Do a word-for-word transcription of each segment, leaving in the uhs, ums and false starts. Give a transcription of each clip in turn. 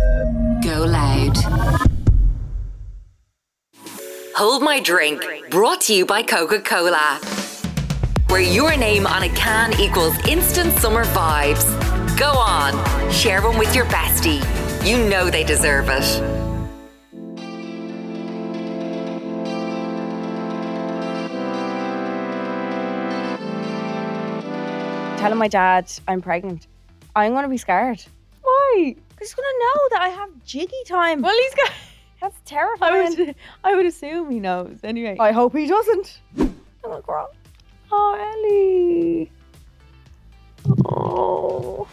Go loud. Hold My Drink, brought to you by Coca-Cola. Where your name on a can equals instant summer vibes. Go on, share one with your bestie. You know they deserve it. Telling my dad I'm pregnant. I'm going to be scared. Why? Because he's going to know that I have jiggy time. Well, he's got. That's I terrifying. would, I would assume he knows. Anyway. I hope he doesn't. I'm going to cry. Oh, Ellie. Oh.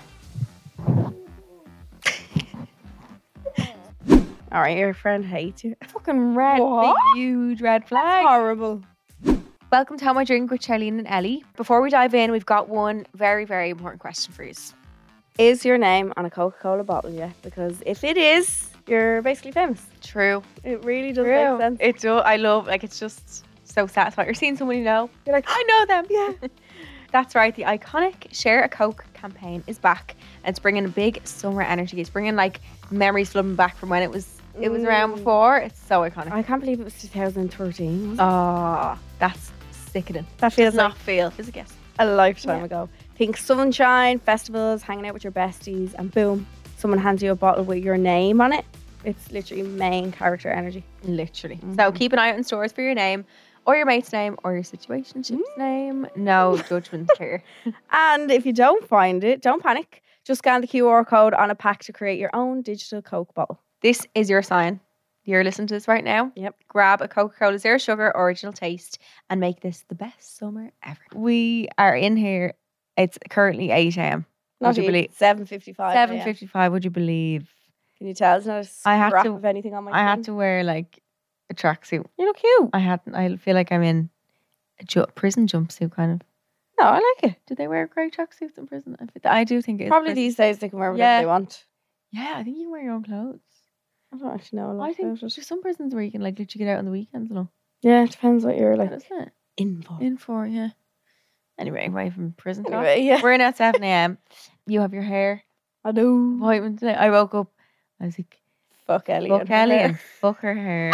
All right, your friend hates you. Fucking red. What? Big, huge red flag. Horrible. Welcome to How My Drink with Charlene and Ellie. Before we dive in, we've got one very, very important question for you. Is your name on a Coca-Cola bottle yet? Because if it is, you're basically famous. True. It really does True. make sense. It do. I love, like, it's just so satisfying. You're seeing someone you know. You're like, I know them. yeah. That's right. The iconic Share a Coke campaign is back, and it's bringing a big summer energy. It's bringing like memories flooding back from when it was it was around Mm. before. It's so iconic. I can't believe it was two thousand thirteen. Was it? Oh, that's sickening. That feels Does not like feel. Does it guess? a lifetime Yeah. ago. Think sunshine, festivals, hanging out with your besties, and boom, someone hands you a bottle with your name on it. It's literally main character energy. Literally. Mm-hmm. So keep an eye out in stores for your name, or your mate's name, or your situationship's name. No judgment here. And if you don't find it, don't panic. Just scan the Q R code on a pack to create your own digital Coke bottle. This is your sign. You're listening to this right now. Yep. Grab a Coca-Cola Zero Sugar Original Taste and make this the best summer ever. We are in here. It's currently eight a.m. Not Would you even believe? seven fifty-five. seven fifty-five. Would you believe? Can you tell? It's not a I had scrap to- of anything on my I had screen? to wear like a tracksuit. You look cute. I had. I feel like I'm in a ju- prison jumpsuit kind of. No, I like it. Do they wear grey tracksuits in prison? I, feel- I do think it's Probably prison. these days they can wear whatever Yeah. they want. Yeah, I think you can wear your own clothes. I don't actually know a lot I think about there's it. some prisons where you can like literally get out on the weekends and all. Yeah, it depends what you're like Like, isn't it? in for. In for, yeah. Anyway, away from prison talk. Anyway, yeah. We're in at seven a.m. You have your hair I do. appointment today. I woke up. I was like, Fuck Ellie. fuck and her Ellie hair. and fuck her hair.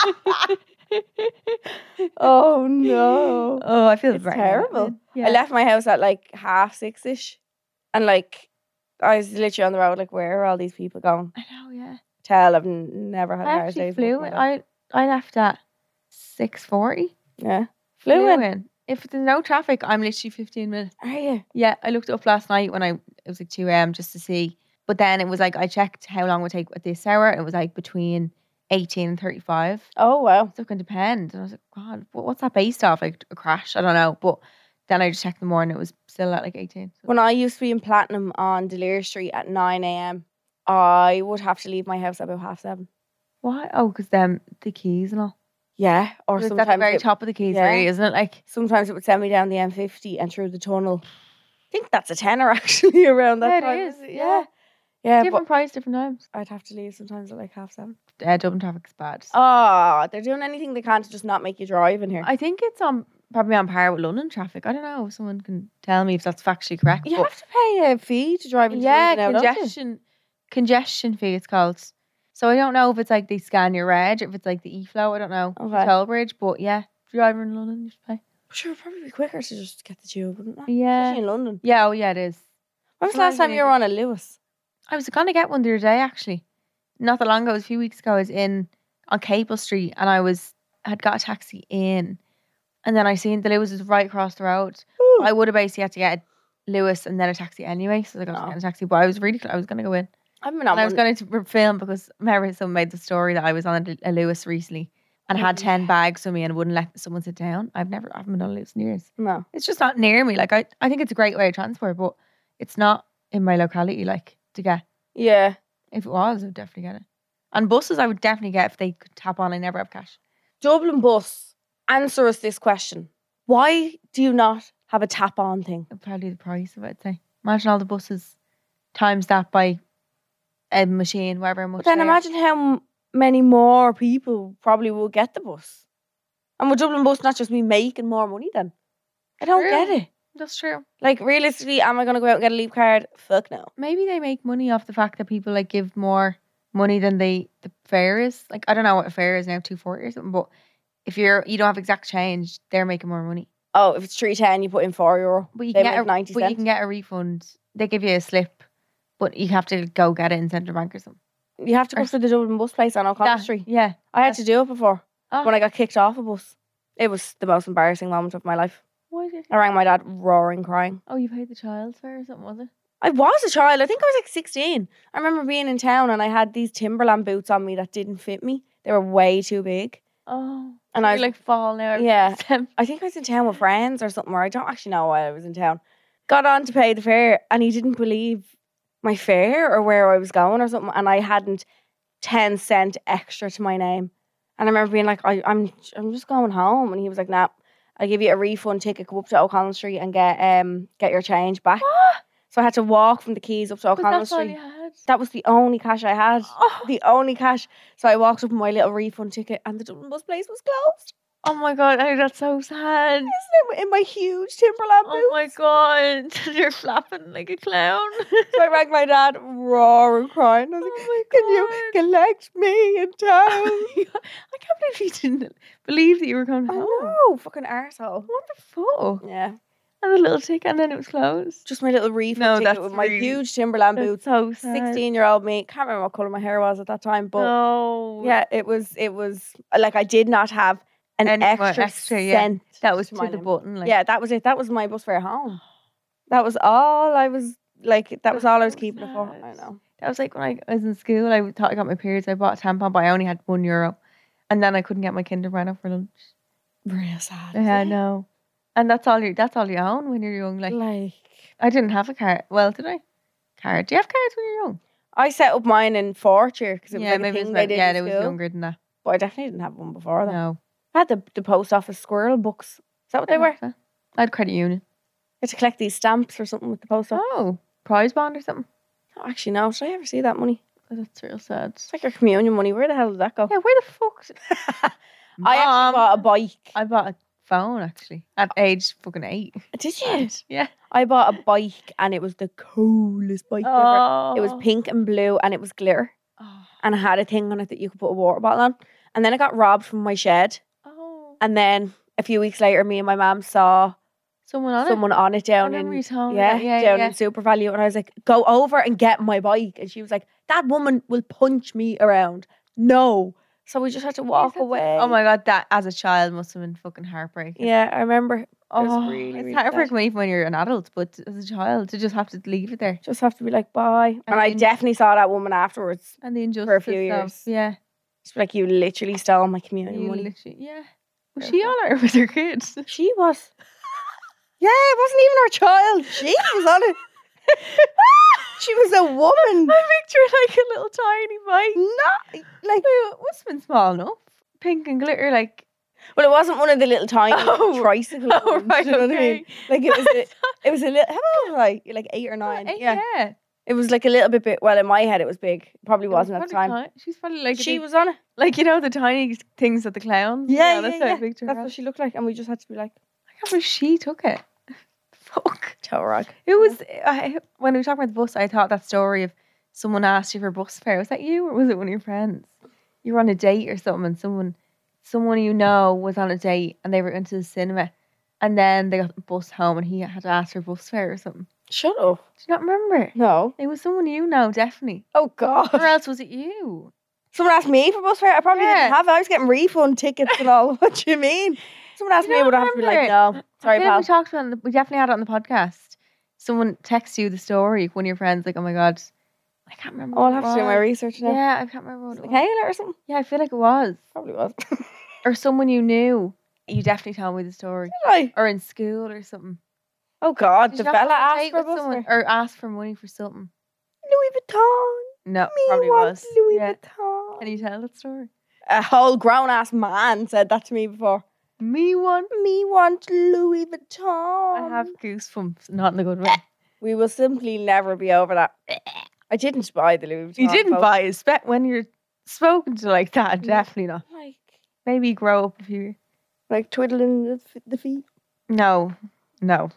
Oh no. Oh, I feel It's right terrible. Yeah. I left my house at like half six ish. And like I was literally on the road, like, where are all these people going? I know, yeah. Tell I've n- never had a I hard actually day's flew. work In. in my life. I I left at six forty. Yeah. Flew, in. If there's no traffic, I'm literally fifteen minutes. Are you? Yeah, I looked up last night when I it was like two a.m. just to see. But then it was like I checked how long it would take at this hour. And it was like between eighteen and thirty-five. Oh wow. So it can depend. And I was like, God, what- what's that based off? Like a crash? I don't know. But then I just checked the morning. It was still at like eighteen. So. When I used to be in Platinum on Delir Street at nine a.m, I would have to leave my house at about half seven. Why? Oh, because them the keys and all. Yeah. Or It's at the sometimes very it, top of the keys, yeah. really, isn't it? Like, sometimes it would send me down the M fifty and through the tunnel. I think that's a tenner actually around that Yeah, it time. is, isn't yeah. Yeah, different but price, different times. I'd have to leave sometimes at like half seven. Uh, Dublin traffic's bad. Oh, they're doing anything they can to just not make you drive in here. I think it's on probably on par with London traffic. I don't know. If someone can tell me if that's factually correct. You but have to pay a fee to drive into yeah, London now, don't you? congestion, congestion fee. It's called. So I don't know if it's like they scan your reg, or if it's like the e-flow. I don't know. Okay. Toll bridge, but yeah, if you're driving in London, you should pay. Sure, it'd probably be quicker to just get the tube, wouldn't it? Yeah. Especially in London. Yeah. Oh yeah, it is. When was the Sometimes last time you you were on a Lewis? I was gonna get one the other day actually. Not that long ago, it was a few weeks ago. I was in on Capel Street and I was had got a taxi in, and then I seen the Lewis was right across the road. Ooh. I would have basically had to get a Lewis and then a taxi anyway, so I got to Oh. get a taxi. But I was really, cl- I was gonna go in, I've been on and I was one. going to re- film because remember someone made the story that I was on a, a Lewis recently and Oh, had ten yeah. bags with me and wouldn't let someone sit down. I've never, I haven't been on a Lewis in years. No. It's just not near me. Like I, I think it's a great way of transport, but it's not in my locality. Like to get. Yeah. If it was, I would definitely get it. And buses, I would definitely get if they could tap on. I never have cash. Dublin Bus, answer us this question. Why do you not have a tap on thing? Probably the price of it, I'd say. Imagine all the buses times that by a machine, whatever much. But then they are. imagine how m- many more people probably will get the bus. And would Dublin Bus not just be making more money then? I don't True. get it. That's true. Like, realistically, am I going to go out and get a leap card? Fuck no. Maybe they make money off the fact that people like give more money than they the fare is. Like I don't know what a fare is now, two forty or something. But if you're you don't have exact change, they're making more money. Oh, if it's three ten, you put in four euro. But you They can get make a, ninety but you cents. can get a refund. They give you a slip, but you have to go get it in Central Bank or something. You have to go Or- to the Dublin bus place on O'Connell That- Street. Yeah. I had to do it before Oh, when I got kicked off a bus. It was the most embarrassing moment of my life. why did I rang my dad, roaring, crying. Oh, you paid the child's fare or something, was it? I was a child. I think I was like sixteen. I remember being in town and I had these Timberland boots on me that didn't fit me. They were way too big. Oh. And so I you're was like falling out. Yeah. Yeah. I think I was in town with friends or something, or I don't actually know why I was in town. Got on to pay the fare and he didn't believe my fare or where I was going or something, and I hadn't ten cent extra to my name. And I remember being like, I, I'm I'm just going home, and he was like, nah, I'll give you a refund ticket, go up to O'Connell Street and get um get your change back. So I had to walk from the Quays up to O'Connell That's all Street. you had. That was the only cash I had. Oh. The only cash. So I walked up with my little refund ticket and the Dublin bus place was closed. Oh my god, I, that's so sad. Isn't it? In my huge Timberland boots. Oh my god, you're flapping like a clown. So I rang my dad, roaring, crying. I was like, Oh my can you God. collect me in town? I can't believe you didn't believe that you were going I home. know, fucking arsehole. What the fuck? Yeah, And a little ticket and then it was closed. just my little refund No, ticket that's with my really- huge Timberland That's boots. so sad. sixteen-year-old me. Can't remember what colour my hair was at that time, but No. yeah, it was, it was, like I did not have an Any more extra, extra, yeah. cent. That was to to my the name. button. Like, Yeah, that was it. That was my bus fare home. That was all I was, like, that was all I was so keeping it for. sad. I know. That was like when I was in school. I thought I got my periods. I bought a tampon, but I only had one euro. And then I couldn't get my Kinder Bueno for lunch. Real sad. Yeah, no. And that's all you that's all you own when you're young. Like Like, I didn't have a card. Well, did I? Card. Do you have cards when you're young? I set up mine in fourth year because it was yeah, like a maybe thing it was they about- did yeah, in it was school. younger than that. But I definitely didn't have one before that. No. I had the, the post office squirrel books. Is that what they were? You I had credit union. had to collect these stamps or something with the post office. Oh, prize bond or something. Oh, actually, no. Did I ever see that money? Oh, that's real sad. It's like your communion money. Where the hell did that go? Yeah, where the fuck? I actually Mom, bought a bike. I bought a phone actually at age fucking eight. Did you? Yeah. I bought a bike and it was the coolest bike ever. Oh. It was pink and blue and it was glitter. Oh. And it had a thing on it that you could put a water bottle on. And then it got robbed from my shed. Oh. And then a few weeks later, me and my mum saw Someone on someone it. on it down I remember in you told me yeah, that. yeah, down yeah. in Super Value, and I was like, "Go over and get my bike." And she was like, "That woman will punch me around." No, so we just had to walk Yes, that's it. away. Oh my god, that as a child must have been fucking heartbreaking. Yeah, I remember. Oh, was really, it's really heartbreaking even when you're an adult, but as a child to just have to leave it there. Just have to be like, "Bye," and, And I then- definitely saw that woman afterwards. And the injustice For a few of- years. yeah. She's like, "You literally stole my communion You money." literally, yeah. Was Yeah. she on it or was her kid? She was. Yeah, it wasn't even her child. She was on it. She was a woman. I picture like a little tiny bike. Not like. It must have been small enough. Pink and glitter, like. Well, it wasn't one of the little tiny Oh. tricycle Oh, ones. right, Do you know what I mean? okay. Like it was. A, it was a little. How old was I? Like eight or nine. Eh, yeah. yeah. It was like a little bit big. Well, in my head, it was big. Probably It was wasn't at the probably time. ti- She's probably like. a She big- was on it. Like, you know, the tiny things that the clowns. Yeah, that's yeah, how I yeah. picture That's her. what she looked like, and we just had to be like, I can't believe she took it. Fuck. toe rag. It was I, when we were talking about the bus. I thought that story of someone asked you for bus fare. Was that you or was it one of your friends? You were on a date or something, and someone, someone you know was on a date, and they were into the cinema, and then they got the bus home, and he had to ask for bus fare or something. Shut up. Do you not remember? No. It was someone you know, definitely. Oh God. Or else was it you? Someone asked me for bus fare. I probably Yeah. didn't have it. I was getting refund tickets and all. What do you mean? Someone asked You me, don't would I have to be like, remember no. Sorry, I feel like pal. we talked about it, we definitely had it on the podcast. Someone texts you the story. One of your friends, like, oh my god, I can't remember. Oh, I'll what have it to do my was. research now. Yeah, I can't remember what it was. Michaela or something? Yeah, I feel like it was. Probably was. Did Or someone you knew. You definitely told me the story. I? Or in school or something. Oh God, Did the you not fella go on a asked date for a with bus someone fare. or asked for money for something. Louis Vuitton. No, Me probably want was. Louis Yeah. Vuitton. Can you tell that story? A whole grown ass man said that to me before. Me one. Me want Louis Vuitton. I have goosebumps, not in a good way. We will simply never be over that. I didn't buy the Louis Vuitton. You didn't coat. buy a spec when you're spoken to like that. Mm. Definitely not. like Maybe grow up a few years. like twiddling the, f- the feet. No, no.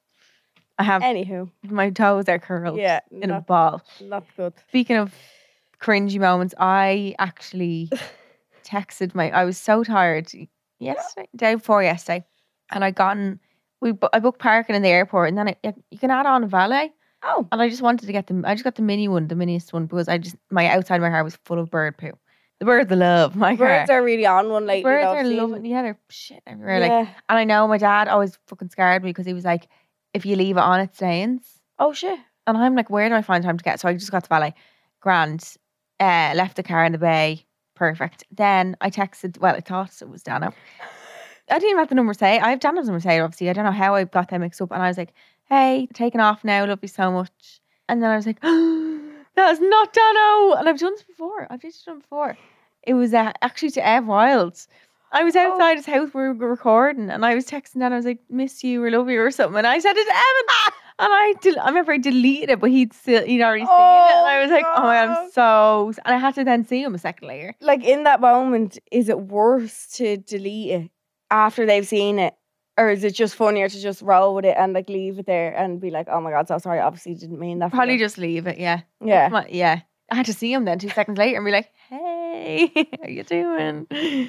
I have Anywho, my toes are curled yeah, in a not, ball. not good. Speaking of cringy moments. I actually texted my. I was so tired yesterday, day before yesterday, and I gotten we. bu- I booked parking in the airport, and then I, you can add on a valet. Oh, And I just wanted to get the. I just got the mini one, the miniest one, because I just my outside my car was full of bird poo. The birds love my birds car. are really on one lately. Birds though, are I've seen- loving. Yeah, they're shit everywhere. Like, Yeah. and I know my dad always fucking scared me because he was like, if you leave it on, it stains. Oh shit. And I'm like, where do I find time to get? So I just got to valet. Grand. Uh, left the car in the bay. Perfect. Then I texted, well, I thought it was Dano. I didn't even have the number say. I have Dano's number say, obviously. I don't know how I got them mixed up. And I was like, hey, taking off now. Love you so much. And then I was like, that is not Dano. And I've done this before. I've just done it before. It was uh, actually to Ev Wild. I was outside his house where we were recording, and I was texting Dan. I was like, "Miss you" or "Love you" or something. And I said it to Evan, and I del- I remember I deleted it, but he'd still he'd already seen it, and I was like, "Oh my god, I'm so." And I had to then see him a second later. Like in that moment, is it worse to delete it after they've seen it? Or is it just funnier to just roll with it and like leave it there and be like, oh my god, so sorry, obviously didn't mean that. for Probably you." just leave it. Yeah, Yeah. My- yeah. I had to see him then two seconds later and be like, "Hey, how you doing?"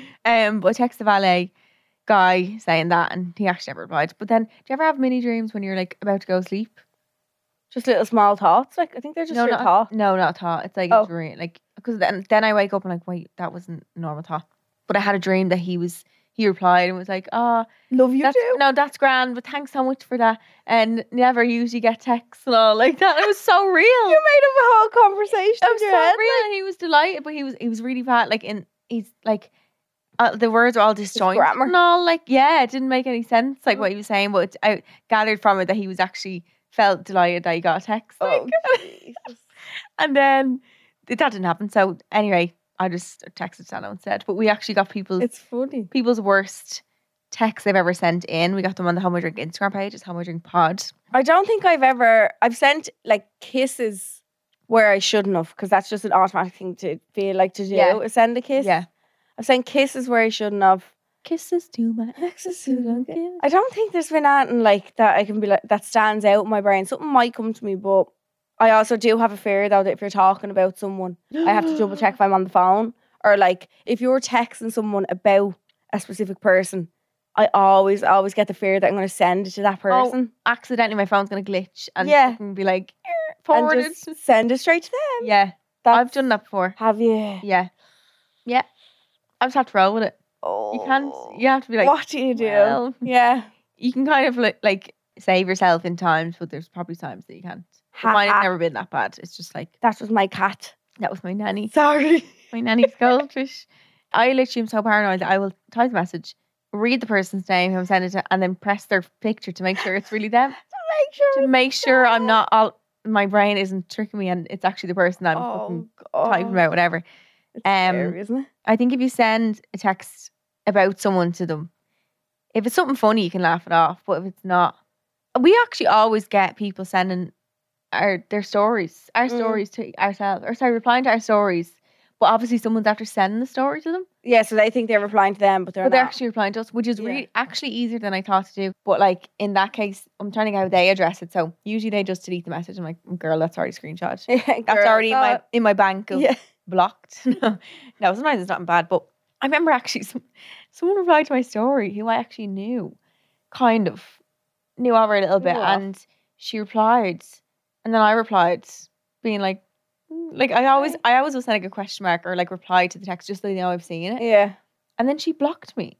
Um, but I texted the valet guy saying that, and he actually never replied. But then, do you ever have mini dreams when you're like about to go to sleep? Just little small thoughts. Like I think they're just no, your not, thoughts. no, not a thought. It's like Oh. a dream. Like because then then I wake up and like, wait, that wasn't a normal thought. But I had a dream that he was he replied and was like, "Ah, oh, Love you that's too. no, that's grand, but thanks so much for that." And never usually get texts and all like that. It was so real. You made up a whole conversation. It was in so your head, real. And he was delighted, but he was he was really bad. Like in he's like. Uh, the words are all disjointed grammar. and all like yeah, it didn't make any sense like what he was saying, but I gathered from it that he was actually felt delighted that he got a text. Oh, Like, Jesus. and then th- that didn't happen. So anyway, I just texted Sano instead. But we actually got people's It's funny. people's worst texts they've ever sent in. We got them on the Home I Drink Instagram page. It's Home I Drink Pod. I don't think I've ever. I've sent like kisses where I shouldn't have, because that's just an automatic thing to feel like to do. Yeah. is Send a kiss. Yeah, I've sent kisses where I shouldn't have. kisses to my exes who don't give. I don't think there's been anything like that I can be like that stands out in my brain. Something might come to me, but I also do have a fear though that if you're talking about someone, I have to double check if I'm on the phone. Or like if you're texting someone about a specific person, I always, always get the fear that I'm going to send it to that person. Accidentally, my phone's gonna glitch and Yeah. fucking be like "Er, and forwarded. just send it straight to them. Yeah, That's, I've done that before. Have you? Yeah, yeah. I just have to roll with it. Oh, You can't. You have to be like, what do you do? well, Yeah. you can kind of like, like save yourself in times, but there's probably times that you can't. But Ha mine has ha. never been that bad. It's just like That was my cat. that was my nanny. Sorry. My nanny's goldfish. I literally am so paranoid that I will type a message, read the person's name who I'm sending it to, and then press their picture to make sure it's really them. Make sure. To make sure I'm not all my brain isn't tricking me and it's actually the person I'm fucking Oh, typing God. about, whatever. It's Um, scary, isn't it? I think if you send a text about someone to them, if it's something funny, you can laugh it off. But if it's not, we actually always get people sending our their stories, our Mm. stories to ourselves, or sorry, replying to our stories. But obviously, someone's after sending the story to them, Yeah, so they think they're replying to them, but they're but they're not. actually replying to us, which is Yeah. really actually easier than I thought to do. But like in that case, I'm trying to get how they address it. So usually they just delete the message. I'm like, girl, that's already screenshot. Yeah, That's girl, already in my oh, in my bank of Yeah. blocked. no, no, sometimes it's not bad. But I remember actually some, someone replied to my story who I actually knew, kind of knew over a little bit, Yeah. and she replied, and then I replied, being like, mm, like I always, I always will send like a question mark or like reply to the text just so they know I've seen it, Yeah. and then she blocked me.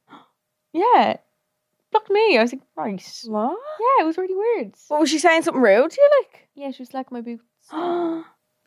Yeah, blocked me. I was like, right, What? yeah, it was really weird. What, was she saying something rude to you? Like, Yeah, she was like my boots. oh,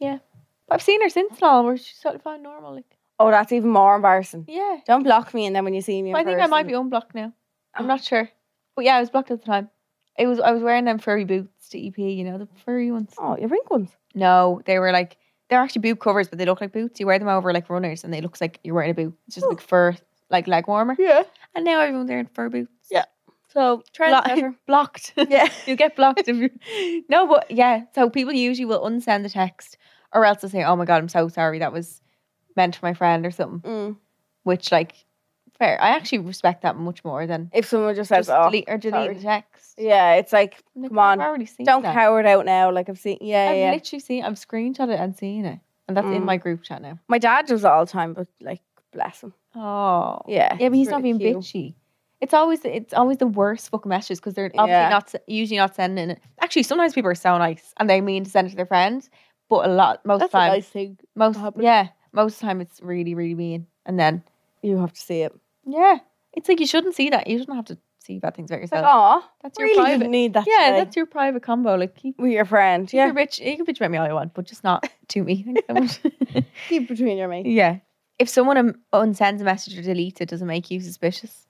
But I've seen her since now, where she's sort of fine normal. Like, that's even more embarrassing. yeah. Don't block me, and then when you see me, in I think I might person- be unblocked now. I'm not sure. But yeah, I was blocked at the time. It was I was wearing them furry boots to E P, you know, the furry ones. Oh, your pink ones. No, they were like they're actually boot covers, but they look like boots. You wear them over like runners and they look like you're wearing a boot. It's just Oh. like fur like leg warmer. Yeah. And now everyone's wearing fur boots. Yeah. So try Blo- better. blocked. Yeah. You get blocked if you No, but yeah. So people usually will unsend the text or else they'll say, oh my god, I'm so sorry, that was meant for my friend or something. Mm. Which like fair. I actually respect that much more than If someone just says, just "Oh, delete or delete sorry." the text. Yeah, it's like, I'm like, come I've on, already seen don't that. cower it out now. Like I've seen, yeah, I've yeah. literally seen I've screenshot it and seen it. And that's in Mm. my group chat now. My dad does it all the time, but like, bless him. Oh. Yeah. Yeah, but he's it's not really being cute. bitchy. It's always it's always the worst fucking messages because they're obviously Yeah. not usually not sending it. Actually, sometimes people are so nice and they mean to send it to their friends, but a lot most That's a times nice thing. most happen. yeah most of the time it's really really mean. And then You have to see it. yeah, it's like you shouldn't see that. You shouldn't have to see bad things about It's like, yourself. oh, That's your really private. didn't need that. Yeah, today. that's your private combo. Like keep, with your friend. keep Yeah, your bitch. You can bitch about me all you want, but just not to me. Thanks so much. keep between your mates. Yeah. If someone um, unsends a message or deletes it, does it make you suspicious?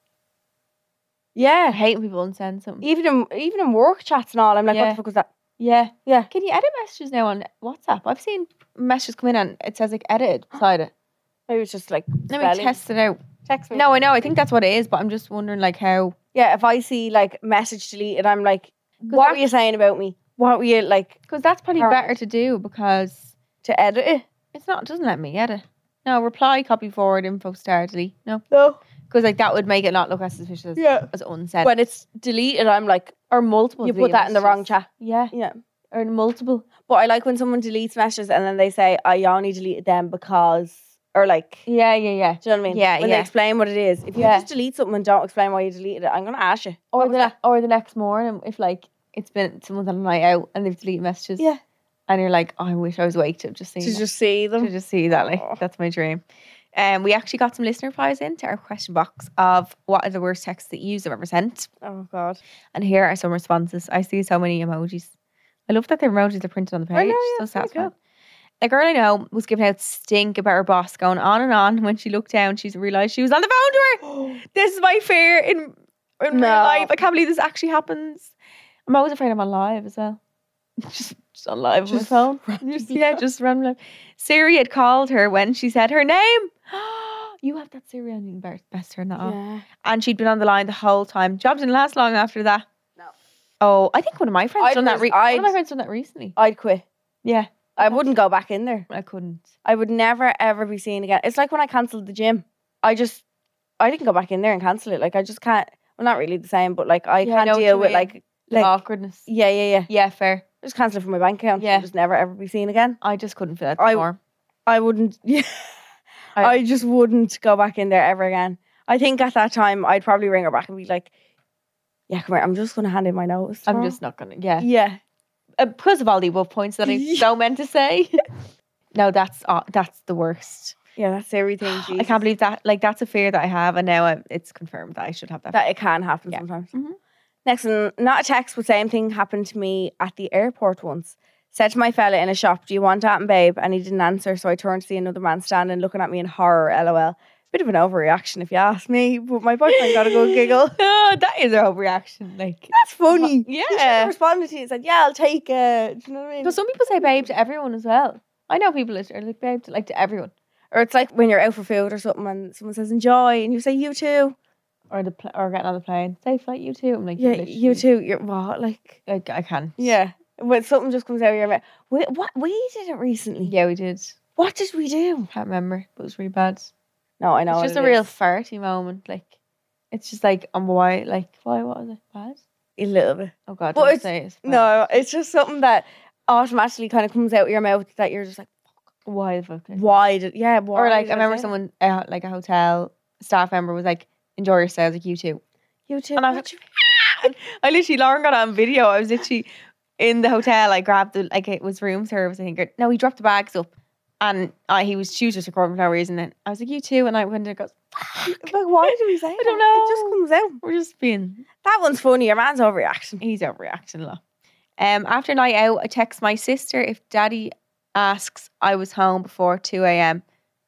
I Yeah, hate when people unsend something. even in even in work chats and all, I'm like, what Yeah. the fuck was that? Yeah. Yeah. Can you edit messages now on WhatsApp? I've seen messages come in and it says like edited beside it. Maybe it's just like Let spelling. me test it out. Text me. No, I know. I think that's what it is, but I'm just wondering like how. Yeah, if I see like message deleted, I'm like, what that- were you saying about me? What were you like Because that's probably Perfect. better to do because to edit it? it's not. It doesn't let me edit. No, reply, copy forward, info, star, delete. No. No. Because like that would make it not look as suspicious as, Yeah. as unsent. When it's deleted, I'm like, or multiple. you put deleted that in the wrong messages. chat. Yeah. Yeah. Or multiple. But I like when someone deletes messages and then they say, I only deleted them because, or like, Yeah, yeah, yeah. do you know what I mean? Yeah, when yeah. they explain what it is. If you Yeah. just delete something and don't explain why you deleted it, I'm going to ask you. Or What the was that? or the next morning, if like it's been someone's on a night out and they've deleted messages. Yeah. And you're like, oh, I wish I was awake to have just seen To that. just see them. to just see that. Like Oh. that's my dream. Um, we actually got some listener replies into our question box of what are the worst texts that you have ever sent. Oh, God. And here are some responses. I see so many emojis. I love that the emojis are printed on the page. I know, yeah, so it's really satisfying. cool. A girl I know was giving out stink about her boss, going on and on. When she looked down, she realised she was on the phone to her. This is my fear in, in No. real life. I can't believe this actually happens. I'm always afraid I'm on live as well. just, just on live on my Just phone. randomly. Just, yeah, just random. Siri had called her when she said her name. You have that Siri on. You can best- best turn that off. Yeah. And she'd been on the line the whole time. Job didn't last long after that. No. Oh, I think one of my friends I'd done that. res- Re- one of I'd- my friends done that recently. I'd quit. Yeah, I wouldn't go back in there. I couldn't. I would never, ever be seen again. It's like when I cancelled the gym. I just, I didn't go back in there and cancel it. Like, I just can't, well, not really the same, but like, I Yeah, I know can't what deal you with mean. like, The like, awkwardness. yeah, yeah, yeah. Yeah, fair. Just cancel it from my bank account. Yeah. Yeah. Just never, ever be seen again. I just couldn't feel that I- anymore. I wouldn't, yeah. I- I, just wouldn't go back in there ever again. I think at that time, I'd probably ring her back and be like, yeah, come here, I'm just going to hand in my notice. I'm tomorrow." just not gonna. Yeah, Yeah. uh, because of all the above points that I Yeah. so meant to say. No, that's uh, that's the worst. Yeah, that's everything. I Jesus. can't believe that. Like that's a fear that I have, and now I, it's confirmed that I should have that. that it can happen Yeah. sometimes. Mhm. Next one, not a text, but same thing happened to me at the airport once. Said to my fella in a shop, "Do you want that, babe?" And he didn't answer, so I turned to see another man standing, looking at me in horror. LOL. Bit of an overreaction, if you ask me. But my boyfriend got a good giggle. Oh, that is a overreaction. Like, That's funny. Yeah. He should have responded to you and said, "Yeah, I'll take it." Do you know what I mean? because some people say babe to everyone as well. I know people that are like babe to like to everyone, Or it's like when you're out for food or something, and someone says "enjoy," and you say "you too." or the pl- or getting on the plane. Safe flight, you too. I'm like, Yeah, literally, you too. You're what? Like, Like I can. yeah. When something just comes out of your mouth. We, what we did it recently. Yeah, we did. What did we do? Can't remember, but it was really bad. No, I know. It's what just it a real is. farty moment. Like, it's just like, um, why? Like, why? What was it? Bad? A little bit. Oh God, But don't it's- say it's bad. No, it's just something that automatically kind of comes out of your mouth that you're just like, Why the fuck? did I say why did, yeah, why Or like, did I remember say that? someone, uh, like a hotel staff member was like, enjoy your stay. I was like, you too. You too. And I was like, I literally, Lauren got on video. I was literally in the hotel. I grabbed the, like, it was room service, I think. Or, no, he dropped the bags up. And I, he was, she was just recording for no reason. And I was like, you too. And I went and goes, like, why did we say I don't It just know. comes out. we're just being, That one's funny. Your man's overreaction. he's overreacting a lot. Um, after night out, I text my sister if daddy asks I was home before two a.m.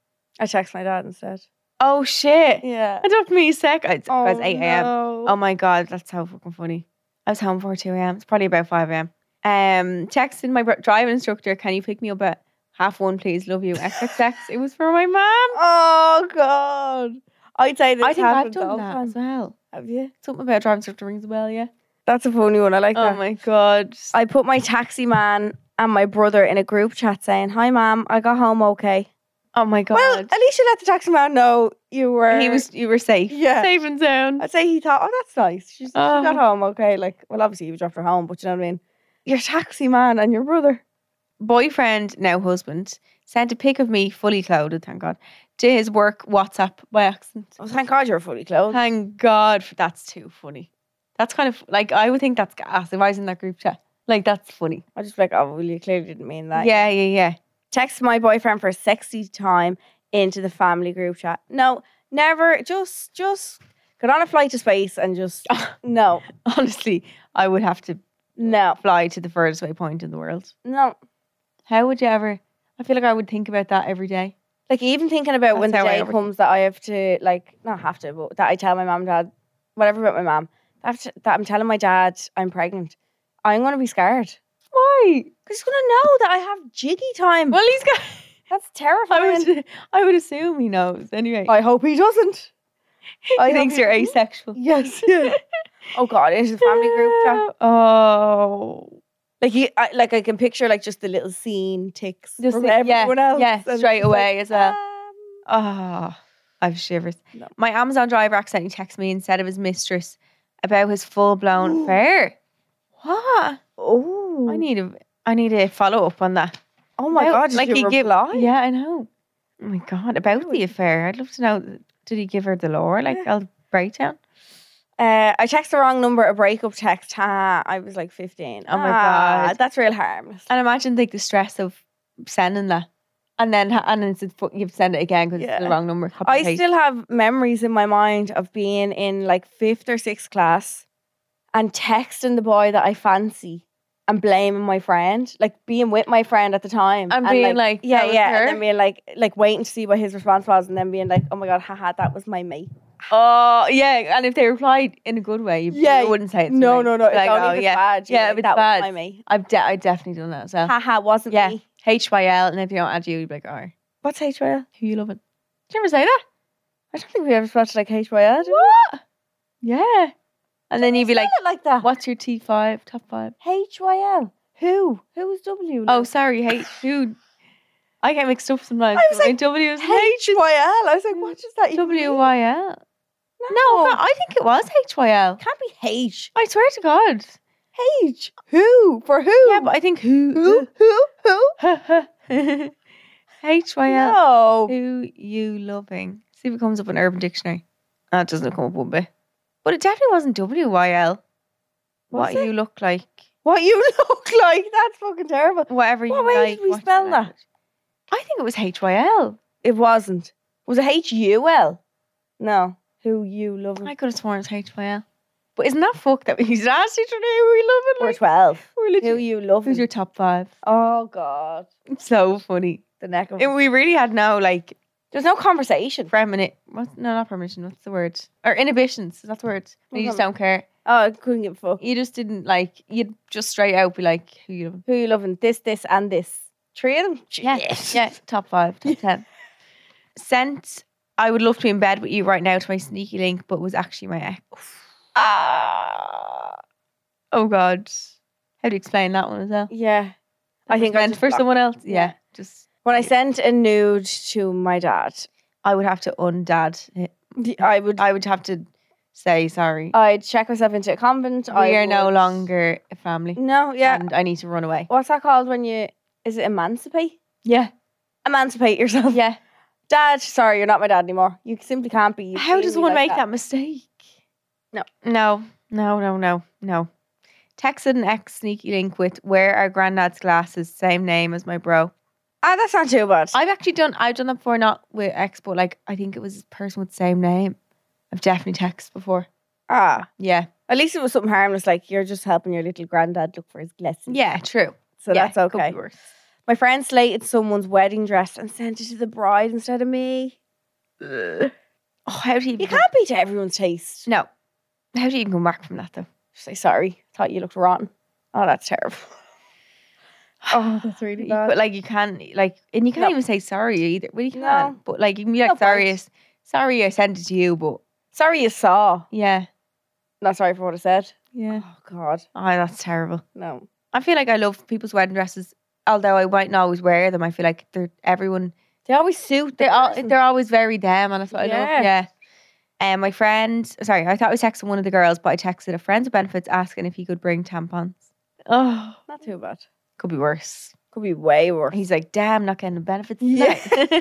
I text my dad instead. Oh shit. Yeah. It took me a sec. It Oh, was eight a.m. no. Oh my God, that's so fucking funny. I was home before two a.m. It's probably about five a.m. Um, texted my br- driving instructor, can you pick me up at half one, please? Love you. X X X. It was for my mum. Oh, God. I'd say this I think I've happens all done the that time. as well. Have you? Something about a driving instructor rings a bell, yeah. That's a funny one. I like Oh that. my God. I put my taxi man and my brother in a group chat saying, "Hi, ma'am, I got home okay." Oh my God. Well, at least you let the taxi man know you were. he was, you were safe. Yeah. Safe and sound. I'd say he thought, "Oh, that's nice. She's, she got Oh. home okay." Like, well, obviously you dropped her home, but you know what I mean. Your taxi man and your brother. boyfriend, now husband, sent a pic of me fully clothed, thank God, to his work WhatsApp by accident. Oh, thank God you're fully clothed. Thank God. For, that's too funny. That's kind of, like, I would think that's gas if I was in that group chat. Like, that's funny. I just like, oh, well, you clearly didn't mean that. Yeah, yeah, yeah. Text my boyfriend for a sexy time into the family group chat. No, never. Just, just get on a flight to space and just, no, Honestly, I would have to no, fly to the furthest away point in the world. no. How would you ever? I feel like I would think about that every day. Like even thinking about when the That's how I day overthink. comes that I have to, like, not have to, but that I tell my mum and dad, whatever about my mum, that, that I'm telling my dad I'm pregnant, I'm going to be scared. Why? Because he's going to know that I have jiggy time. Well, he's got. That's I terrifying. would. I would assume he knows. Anyway, I hope he doesn't. I he hope thinks he you're doesn't. asexual. Yes. Yeah. Oh God, into the family group chat. Oh, Like you, I, like I can picture like just the little scene ticks Just from the- yeah, everyone else. yeah, and straight it's away like, as well. um, oh, I've shivers. No. My Amazon driver accidentally texted me and said of his mistress about his full blown affair. What? Oh, I need a. I need a follow up on that. Oh my About- God, did like you he give- reply? Yeah, I know. Oh my God, about the affair. I'd love to know. Did he give her the lore? Like, Yeah. I'll breakdown. Uh, I texted the wrong number, a breakup text. Ha, I was like fifteen. Oh my Ah, God. that's real harmless. And imagine like the stress of sending that, and then ha- and then it's, you have to send it again because Yeah. it's the wrong number. Copy I paste. still have memories in my mind of being in like fifth or sixth class and texting the boy that I fancy and blaming my friend, like being with my friend at the time And being like, yeah, that was yeah, her? and then being like, like waiting to see what his response was, and then being like, oh my God, haha, that was my mate. Oh yeah, and if they replied in a good way, you, Yeah, you wouldn't say it's No, your no, mate. no, it's Like, only oh, if it's yeah, bad. You're yeah, like, if it's that bad, was my mate. I've de- I definitely done that as well. Haha, wasn't Yeah, me. H Y L, and if you don't add you, you'd be like, oh, What's H Y L? who you loving? Did you ever say that? I don't think we ever spelled it like H Y L. did we? What? Yeah, and then you'd be Spell like, it like that. what's your T five top five? H Y L. Who? Who is W? Oh, sorry, H who? I get mixed up sometimes. I was My like, W is H Y L. I was like, what does that even W mean? Y L. No, No, but I think it was H Y L. can't be H. I swear to God. H. Who? For who? Yeah, but I think who? who? Who? Who? H Y L. No. Who you loving? See if it comes up in Urban Dictionary. That doesn't come up one bit. But it definitely wasn't W Y L. Was What it? you look like. What you look like? That's fucking terrible. Whatever What you way like. did we what's spell your that? language. I think it was H Y L. It wasn't. Was it H U L? No. Who you loving? I could have sworn it's H Y L. But isn't that fuck that we used to ask each other who we loving? We're Like, twelve. we're Who literally, you loving? who's your top five? Oh God. It's so funny. The neck of It, we really had no like There's no conversation. premonition. What? No, not premonition. What's the word? Or inhibitions. Is that the word? You just Mhm. don't care. Oh, I couldn't give a fuck. You just didn't like. You'd just straight out be like, who you loving? Who you loving? This, this, and this. Three of them? Yeah, Shit. yeah. Top five, top ten. Sent. I would love to be in bed with you right now to my sneaky link, but was actually my ex. Ah. Oh God. How do you explain that one as well? Yeah. I think I meant just for blocked- someone else. Yeah. Yeah. Just When I sent a nude to my dad, I would have to undad. it. I would I would have to say sorry. I'd check myself into a convent. we I are no would- longer a family. No, yeah. And I need to run away. What's that called when you is it emancipate? Yeah. Emancipate yourself. Yeah. Dad, sorry, you're not my dad anymore. You simply can't be. You How treat does me one like make that. mistake? No. No, no, no, no, no. Texted an ex sneaky link with where are granddad's glasses, same name as my bro. Ah, that's not too bad. I've actually done I've done that before, not with ex, but like I think it was a person with the same name. I've definitely texted before. ah, Yeah. at least it was something harmless, like you're just helping your little granddad look for his glasses. Yeah, true. So Yeah, that's could be okay. worse. My friend slated someone's wedding dress and sent it to the bride instead of me. Oh, how do you You can't be to everyone's taste. No. How do you even come back from that though? Just say sorry. Thought you looked rotten. Oh, that's terrible. Oh, that's really bad. But like you can't like and you can't No. even say sorry either. Well you can. No. But like you can be like No sorry point. is- sorry I sent it to you, but sorry you saw. yeah. Not sorry for what I said. Yeah. Oh God, Oh, that's terrible. no. I feel like I love people's wedding dresses, although I might not always wear them. I feel like they're everyone. They always suit. The They're all, person. they're always very them, and that's what I Yeah. love. Yeah. And my friend, sorry, I thought I was texting one of the girls, but I texted a friend of benefits asking if he could bring tampons. Oh, Not too bad. could be worse. Could be way worse. He's like, damn, not getting the benefits. Yeah.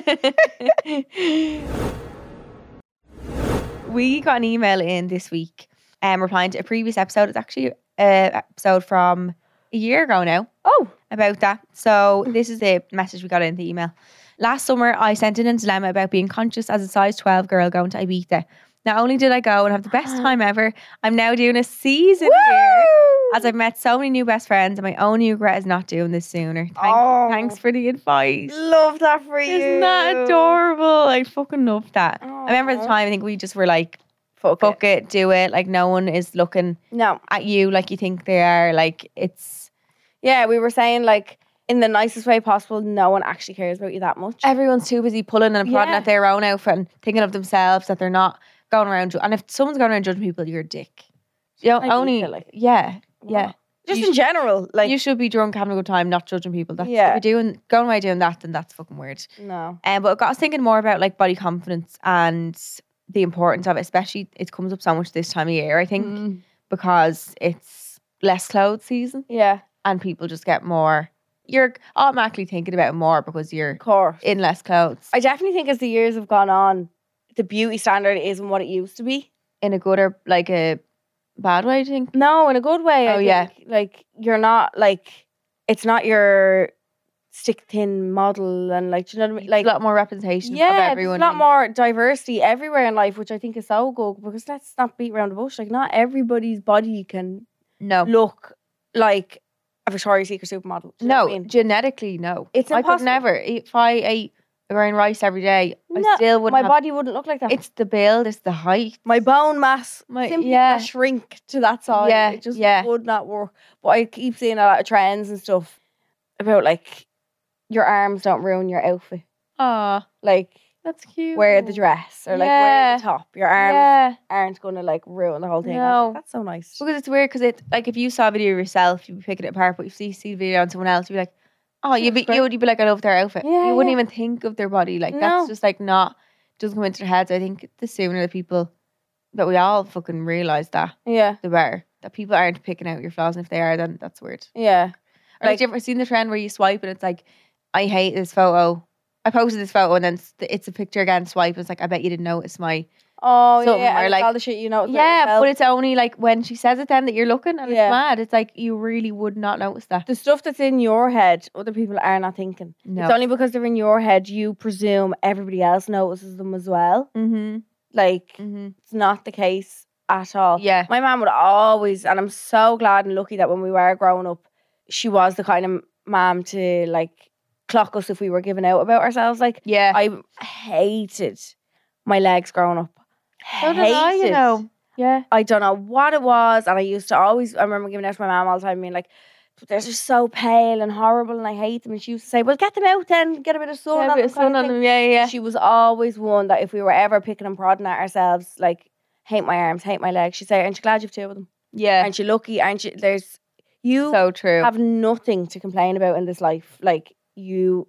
We got an email in this week um, replying to a previous episode. It's actually an episode from a year ago now. Oh. About that. So this is the message we got in the email. Last summer, I sent in a dilemma about being conscious as a size twelve girl going to Ibiza. Not only did I go and have the best time ever, I'm now doing a season here as I've met so many new best friends, and my only regret is not doing this sooner. Thank, Oh. Thanks for the advice. Love that for you. Isn't that adorable? I fucking love that. I remember at the Aw. time, I think we just were like, Fuck, fuck it, do it. Like no one is looking No. at you like you think they are. Like it's, Yeah, we were saying like in the nicest way possible, no one actually cares about you that much. everyone's too busy pulling and prodding Yeah. at their own outfit and thinking of themselves that they're not going around. And if someone's going around judging people, you're a dick. You know, Like only, Ibiza, like. yeah, yeah. Just You in sh- general, like you should be drunk, having a good time, not judging people. That's Yeah. if you're doing going away doing that, then that's fucking weird. no. Um, but it got us thinking more about like body confidence and the importance of it, especially it comes up so much this time of year, I think, Mm. because it's less clothes season Yeah, and people just get more, you're automatically thinking about it more because you're of course. in less clothes. I definitely think as the years have gone on, the beauty standard isn't what it used to be. In a good or like a bad way, I think. No, in a good way. I Oh, yeah. think. Like you're not like it's not your stick thin model and like do you know what I mean? Like Like a lot more representation yeah, of there's everyone. a lot in- more diversity everywhere in life, which I think is so good because let's not beat around the bush. Like not everybody's body can No. look like a Victoria's Secret supermodel. Do you know No, what I mean? genetically, no. It's I could impossible. never. If I ate a grain rice every day, I No, still wouldn't my have. body wouldn't look like that. It's the build, it's the height. my bone mass My- simply yeah. can't shrink to that size. Yeah, It just yeah. would not work. But I keep seeing a lot of trends and stuff about like your arms don't ruin your outfit. Aw, Like that's cute. wear the dress or like wear Yeah. the top. Your arms Yeah. aren't gonna like ruin the whole thing. I was No. like, that's so nice. Because it's weird because it like if you saw a video of yourself, you'd be picking it apart, but if you see, see a video on someone else, you'd be like, oh, you'd be, That's you would you'd be like, I love their outfit. Yeah, you wouldn't yeah. even think of their body. Like No. that's just like not, doesn't come into their heads. I think the sooner that people, that we all fucking realise that, Yeah, the better. That people aren't picking out your flaws, and if they are, then that's weird. yeah. Or like, have you ever seen the trend where you swipe and it's like, I hate this photo. I posted this photo and then it's, it's a picture again, swipe. It's like, I bet you didn't notice my. Oh Something yeah, where, and like- like all the shit you know. about Yeah, yourself. but it's only like when she says it then that you're looking and Yeah. it's mad. It's like, you really would not notice that. the stuff that's in your head, other people are not thinking. No. It's only because they're in your head you presume everybody else notices them as well. Mm-hmm. Like Mm-hmm. it's not the case at all. Yeah. My mum would always, and I'm so glad and lucky that when we were growing up, she was the kind of mum to like clock us if we were giving out about ourselves. Like Yeah. I hated my legs growing up. So did I, you Hated. know. Yeah. I don't know what it was, and I used to always. I remember giving out to my mum all the time, being like, "They're just so pale and horrible, and I hate them." And she used to say, "Well, get them out then, get a bit of sun Yeah, on a bit them." of kind sun of on thing." them. Yeah, yeah. She was always one that if we were ever picking and prodding at ourselves, like, hate my arms, hate my legs, she'd say, "Aren't you glad you've two of them? Yeah. Aren't you lucky? Aren't you?" There's you So true. have nothing to complain about in this life. Like you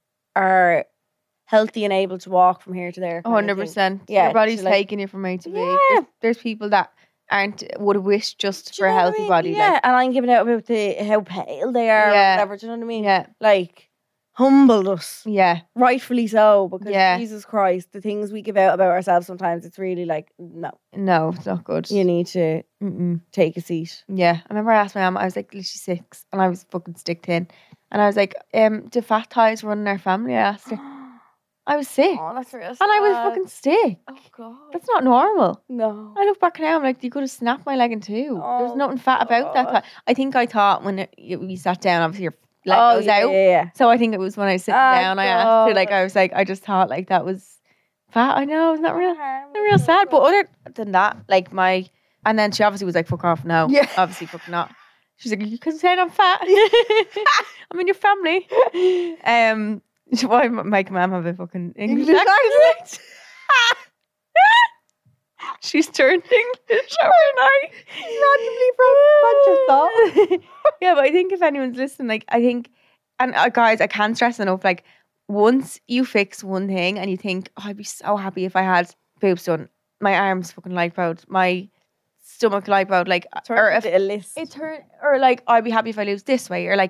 are healthy and able to walk from here to there. kind of hundred thing. percent. Yeah, Your body's to, like- taking you from A to B. Yeah. There's, there's people that aren't would have wished just Do for you a know what I healthy mean? body. Yeah, Like, and I'm giving out about the how pale they are Yeah. or whatever. Do you know what I mean? yeah. Like humbled us, Yeah. rightfully so, because Yeah. Jesus Christ, the things we give out about ourselves sometimes, it's really like, no, No, it's not good. you need to Mm-mm. take a seat. Yeah. I remember I asked my mum, I was like literally six and I was fucking stick thin. And I was like, um, do fat ties run in our family? I asked her. I was sick. Oh, that's real. And I was fucking sick. Oh God, That's not normal. no. I look back now, I'm like, you could have snapped my leg in two. There was Oh, nothing fat about that God. time. I think I thought when it, you, you sat down, obviously your leg Oh goes yeah, out. yeah, yeah. So I think it was when I was sitting Oh, down, I asked her, like, God. I was like, I just thought like that was fat. I know, isn't that real? Harm. Not real sad. But other than that, like my, and then she obviously was like, fuck off. No, Yeah. obviously fuck not. She's like, you can say I'm fat. I'm in your family. Um, why make mum have a fucking English English accent? She's turned English overnight. randomly from Manchester. Yeah, but I think if anyone's listening, like I think, and uh, guys, I can't stress enough. Like once you fix one thing and you think, oh, I'd be so happy if I had boobs done, my arms fucking lipoed, my stomach lipoed, like or Turn if into a list. it turn or like I'd be happy if I lose this way, or like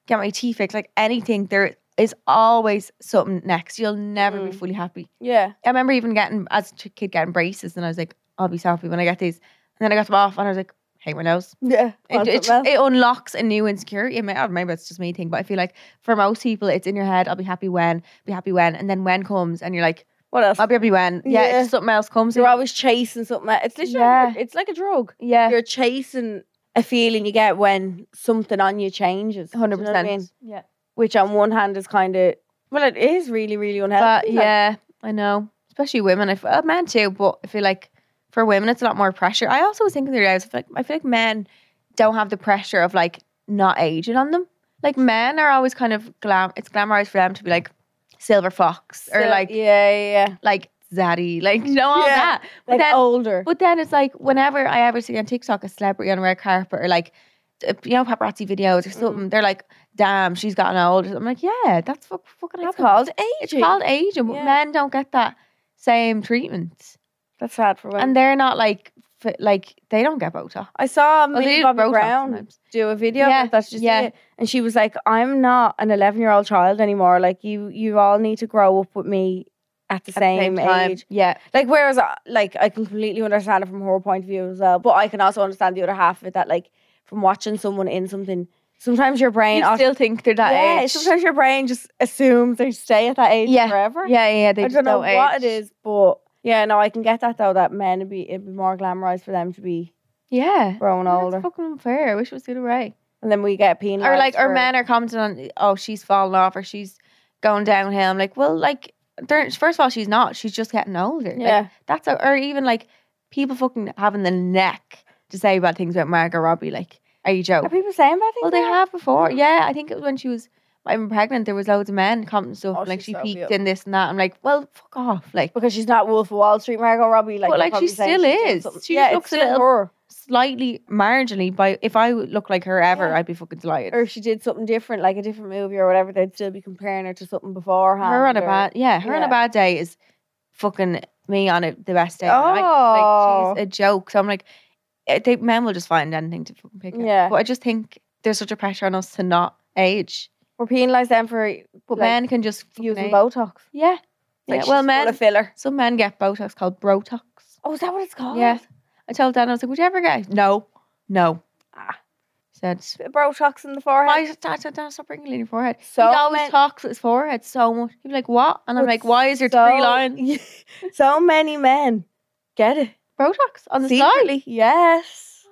get my teeth fixed, like anything, there is always something next. You'll never be Mm. fully happy. Yeah. I remember even getting, as a kid, getting braces, and I was like, I'll be so happy when I get these. And then I got them off, and I was like, hate my nose. Yeah. It, it, just- it unlocks a new insecurity. Maybe, maybe it's just me thing, but I feel like for most people, it's in your head. I'll be happy when, be happy when, and then when comes, and you're like, What else? I'll be happy when. Yeah, Yeah. it's something else comes. You're always chasing something. It's literally, Yeah. it's like a drug. yeah, You're chasing a feeling you get when something on you changes. Do you know hundred what I mean? percent. Yeah, Which on one hand is kind of, well, it is really, really unhealthy. but like- yeah, I know. Especially women. I feel, uh, men too, but I feel like for women, it's a lot more pressure. I also was thinking the other day, I was like, I feel like men don't have the pressure of like not aging on them. Like men are always kind of glam. It's glamorized for them to be like silver fox or So, like yeah, yeah, yeah. like zaddy, like you know all Yeah, that. But Like then, older. but then it's like whenever I ever see on TikTok a celebrity on a red carpet or like uh, you know paparazzi videos or Mm. something, they're like, "Damn, she's gotten old." I'm like, "Yeah, that's fuck, fucking It's happening. called It's aging. called aging." But Yeah. men don't get that same treatment, That's sad for women. and they're not like fi- like they don't get Botox. I saw Well, they Millie do Bobby Botox Brown sometimes. do a video Yeah, about that. Did you yeah. see it? And she was like, "I'm not an eleven year old child anymore. Like you, you all need to grow up with me at the At the same, time. age." Yeah, Like whereas, uh, like I can completely understand it from her point of view as well, but I can also understand the other half of it that like from watching someone in something, sometimes your brain, you auto- still think they're that yeah, age. sometimes your brain just assumes they stay at that age Yeah. forever. Yeah, yeah. They I just don't know don't what age. it is, but yeah, no, I can get that though. That men would be it'd be more glamorized for them to be Yeah, growing That's older, fucking unfair. I wish it was the other way. and then we get penalized. Or like, or for- men are commenting on, oh, she's falling off or she's going downhill. I'm like, well, like, they're- first of all, she's not. She's just getting older. Like, Yeah, that's a, or even like people fucking having the neck to say bad things about Margot Robbie. Like, are you are joking? people saying bad things? Well, they about her? have before. Yeah, I think it was when she was even pregnant. There was loads of men commenting stuff Oh, like she's she so peaked beautiful. in this and that. I'm like, well, fuck off. Like, because she's not Wolf of Wall Street, Margot Robbie. Like, But, they're like, probably she saying still she's doing is. something. She yeah, just looks it's a still little- her. slightly marginally by if I would look like her ever, Yeah. I'd be fucking delighted. Or if she did something different, like a different movie or whatever, they'd still be comparing her to something beforehand. Her on a or- bad, yeah, her on yeah. a bad day is fucking me on it the best day. of my life. Oh. Like she's a joke. So I'm like, I think men will just find anything to fucking pick at. Yeah. But I just think there's such a pressure on us to not age. We're penalised then for But like, men can just fucking using age. Botox. Yeah, Like yeah. she's Well, full men, of filler. some men get Botox called Brotox. Oh, is that what it's called? Yeah. I told Dan, I was like, would you ever get it? No, no. Ah. He said, Botox in the forehead. why is that? Dan, stop bringing it in your forehead. So he always men- talks with his forehead so much. He'd be like, what? And I'm But like, why is there so- three lines? so many men get it. Botox on the side. Secretly. Yes.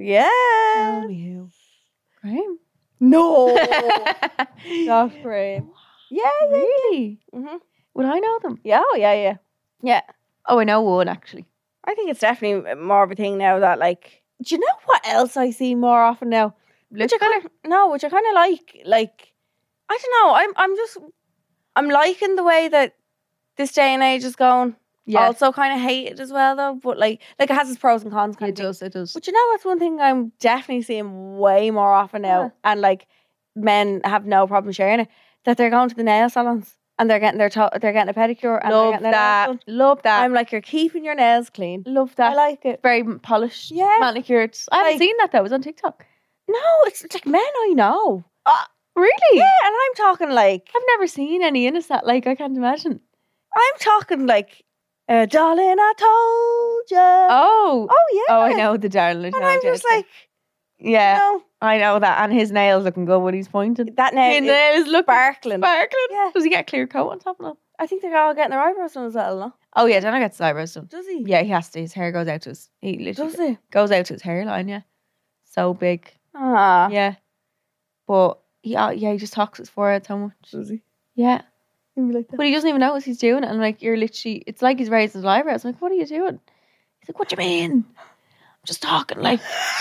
Yes. Tell me who. Graham. No. Not great. Yeah, yeah. Really? Mm-hmm. Would I know them? Yeah, oh, yeah, yeah. Yeah. Oh, I know one actually. I think it's definitely more of a thing now that, like, do you know what else I see more often now? Which I kind of no, which I kind of like. Like, I don't know. I'm, I'm just, I'm liking the way that this day and age is going. Yeah, Also, kind of hate it as well, though. But like, like it has its pros and cons. Kind it of thing. does. It does. But you know, that's one thing I'm definitely seeing way more often now, Yeah. and like, men have no problem sharing it. That they're going to the nail salons and they're getting their to- they're getting a pedicure and Love they're getting their that. nails done. Love that. I'm like, you're keeping your nails clean. Love I that. like it. Very polished. Yeah. Manicured. I haven't Like- seen that though. It was on TikTok. No, it's, it's like men I know. Really? Yeah, and I'm talking like I've never seen any in a set. Like I can't imagine. I'm talking like, uh, darling, I told you. Oh. oh yeah. Oh, I know the darling. And I'm just like, yeah, no, I know that. And his nails looking good when he's pointing. that nail His is nails look sparkling. sparkling. Yeah. Does he get a clear coat on top of them? I think they're all getting their eyebrows done as well, no? Oh yeah, Dana gets his eyebrows done. Does he? Yeah, he has to. His hair goes out to his. He literally Does he? goes out to his hairline. Yeah, so big. Ah. Yeah, but yeah, yeah, he just talks his forehead so much. Does he? Yeah, He'd be like that. but he doesn't even notice he's doing it. And like you're literally, it's like he's raising his eyebrows. I'm like, what are you doing? He's like, what do you mean? I'm just talking. Like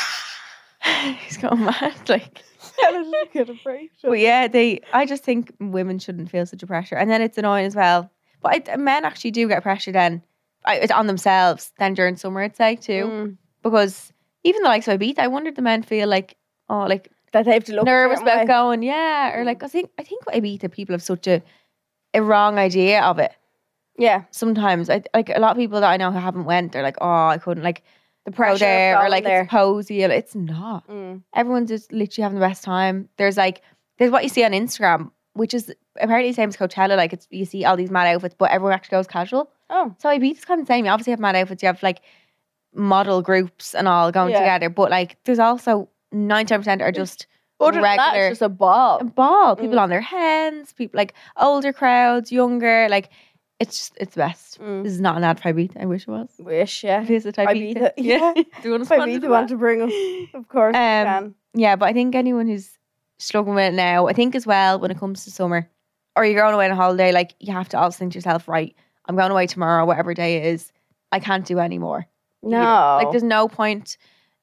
he's going mad. Like. Get a break. But yeah, they. I just think women shouldn't feel such a pressure, and then it's annoying as well. But I, men actually do get pressure then, I, it's on themselves. Then during summer, I'd say too, Mm. because even the likes of Ibiza, I wonder if the men feel like oh, like That they have to look nervous a certain about way. going, yeah, or like I think I think with Ibiza people have such a a wrong idea of it. Yeah. Sometimes, I like a lot of people that I know who haven't went. They're like, oh, I couldn't like The go pressure there, of or going like there. it's posy. It's not. Mm. Everyone's just literally having the best time. There's like there's what you see on Instagram, which is apparently the same as Coachella. Like it's you see all these mad outfits, but everyone actually goes casual. Oh, So Ibiza's kind of the same. You obviously have mad outfits. You have like model groups and all going Yeah. together, but like there's also ninety-nine percent are just other than that, regular it's just a ball. a ball. People Mm. on their hands, people like older crowds, younger. Like it's just it's the best. Mm. This is not an ad for Ibiza. I wish it was. Wish, yeah. Visit Ibiza, Ibiza. yeah. Do you want to If Ibiza want to bring us, of course, Um, we can. Yeah, but I think anyone who's struggling with it now, I think as well when it comes to summer, or you're going away on a holiday, like you have to also think to yourself, right, I'm going away tomorrow, whatever day it is, I can't do any more. No, Like there's no point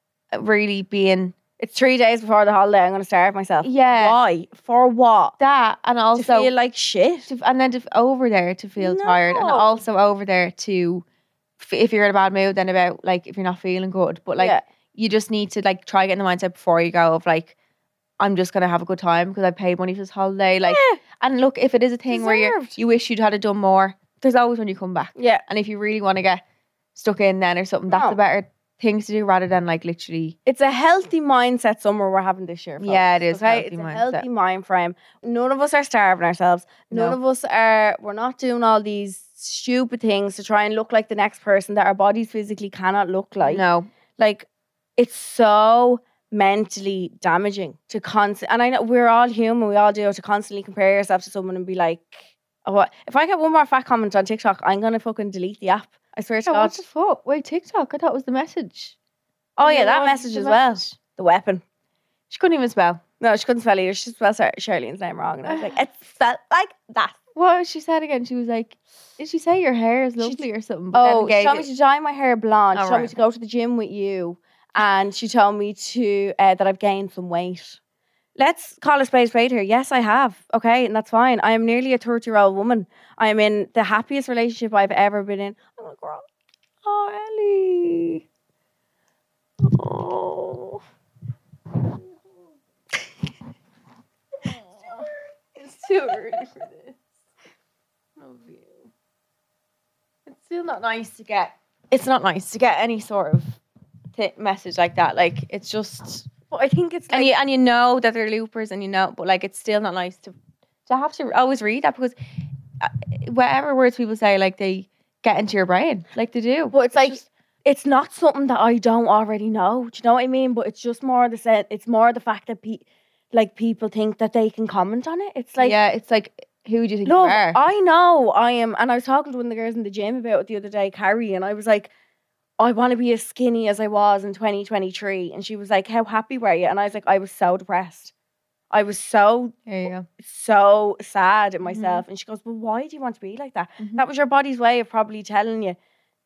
really being it's three days before the holiday. I'm going to starve myself. Yeah. Why? For what? that and To also feel like shit. to, and then to, over there to feel tired and No. also over there to f- if you're in a bad mood then about like if you're not feeling good, but like Yeah. you just need to like try get in the mindset before you go of like I'm just gonna have a good time because I paid money for this holiday. Like Yeah. and look, if it is a thing where you Deserved. you wish you'd had it done more, there's always when you come back. Yeah. And if you really want to get stuck in then or something, that's No. a better thing to do rather than like literally It's a healthy mindset summer we're having this year. Folks, Yeah, it is a Okay? healthy it's a mindset. healthy mind frame. None of us are starving ourselves. None No. of us are. We're not doing all these stupid things to try and look like the next person that our bodies physically cannot look like. no. Like, it's so mentally damaging to constant. And I know we're all human. We all do it, to constantly compare yourself to someone and be like, oh, what? If I get one more fat comment on TikTok, I'm gonna fucking delete the app. I swear to Oh, God. what the fuck? Wait, TikTok? I thought it was the message. Oh yeah, Yeah, that what was message the as well. message? The weapon. She couldn't even spell. No, she couldn't spell either. She spelled Char- Charlene's name wrong. And I was like, it's spelled like that. What she said again? She was like, "Did she say your hair is She- lovely or something?" But then Oh, she gave told me it- to dye my hair blonde. She Oh, told me right. to go to the gym with you. And she told me to uh, that I've gained some weight. Let's call a spade a spade here. Yes, I have. Okay, and that's fine. I am nearly a thirty-year-old woman. I am in the happiest relationship I've ever been in. I'm gonna cry. Oh, Ellie. Oh. It's too early for this. Love you. It's still not nice to get. It's not nice to get any sort of th- message like that. Like it's just, But I think it's like and you and you know that they're loopers, and you know, but like it's still not nice to to have to always read that because uh, whatever words people say, like they get into your brain, like they do. But it's like just- it's not something that I don't already know. Do you know what I mean? But it's just more the set. It's more the fact that pe- like people think that they can comment on it. It's like, yeah, it's like who do you think look, you are? I know I am, and I was talking to one of the girls in the gym about it the other day, Carrie, and I was like, I want to be as skinny as I was in twenty twenty-three, and she was like, "How happy were you?" And I was like, I was so depressed. I was so There you go. so sad in myself. And she goes, "Well, why do you want to be like that?" Mhm. That was your body's way of probably telling you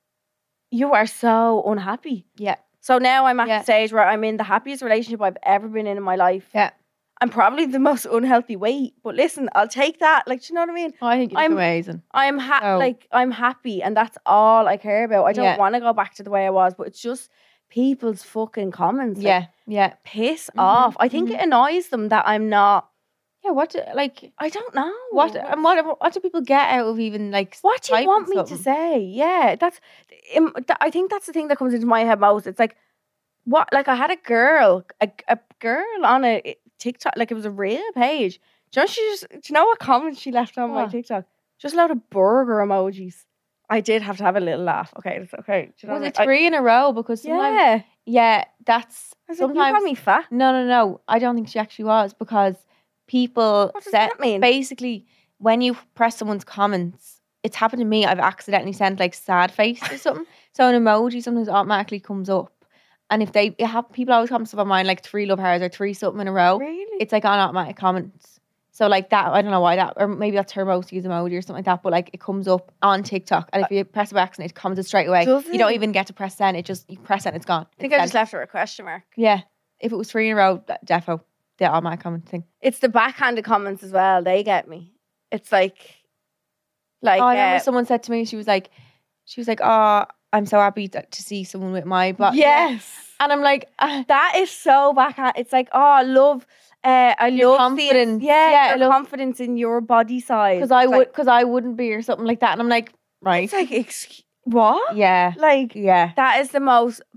you are so unhappy. Yeah, So now I'm at Yeah. the stage where I'm in the happiest relationship I've ever been in in my life. yeah. I'm probably the most unhealthy weight, but listen, I'll take that. Like, do you know what I mean? Oh, I think it's I'm- amazing. I'm ha- So- like I'm happy, and that's all I care about. I don't Yeah. want to go back to the way I was, but it's just people's fucking comments. Like, Yeah, yeah, piss Mhm, off. I think mhm. it annoys them that I'm not. yeah. What do, like I don't know what and what what do people get out of even like? What do you typing want me something? to say? Yeah, that's. im- th- I think that's the thing that comes into my head most. It's like, what? Like I had a girl, a, a girl on a TikTok, like it was a real page. Do you know she just? Do you know what comment she left on my What? TikTok? Just a load of burger emojis. I did have to have a little laugh. Okay, it's okay. Do you know Was what it I mean? three in a row? Because I, sometimes, yeah. yeah, that's I was like, you sometimes. call me fat. No, no, no. I don't think she actually was because people What does said that mean? basically when you press someone's comments, it's happened to me. I've accidentally sent like sad face or something. So an emoji sometimes automatically comes up, and if they it have people always comment stuff on mine like three love hearts or three something in a row, Really? it's like on automatic comments. So like that, I don't know why that, or maybe that's her most used emoji or something like that. But like it comes up on TikTok, and if you press it by accident, it comes it straight away. Does You don't it? even get to press send. It just you press it, it's gone. I think It's I just sent. left her a question mark. Yeah, if it was three in a row, that- defo the automatic comment thing. It's the backhanded comments as well. They get me. It's like, like Oh, I remember uh, someone said to me, she was like, she was like, oh, I'm so happy to, to see someone with my body. yes. And I'm like, ah, That is so backhand. It's like, oh, I love, uh, I Your love the- confidence. yeah, Yeah, I your love- confidence in your body size. because I It's would, like, because I wouldn't be or something like that. And I'm like, right, It's like, excuse, what? yeah, Like yeah, that is the most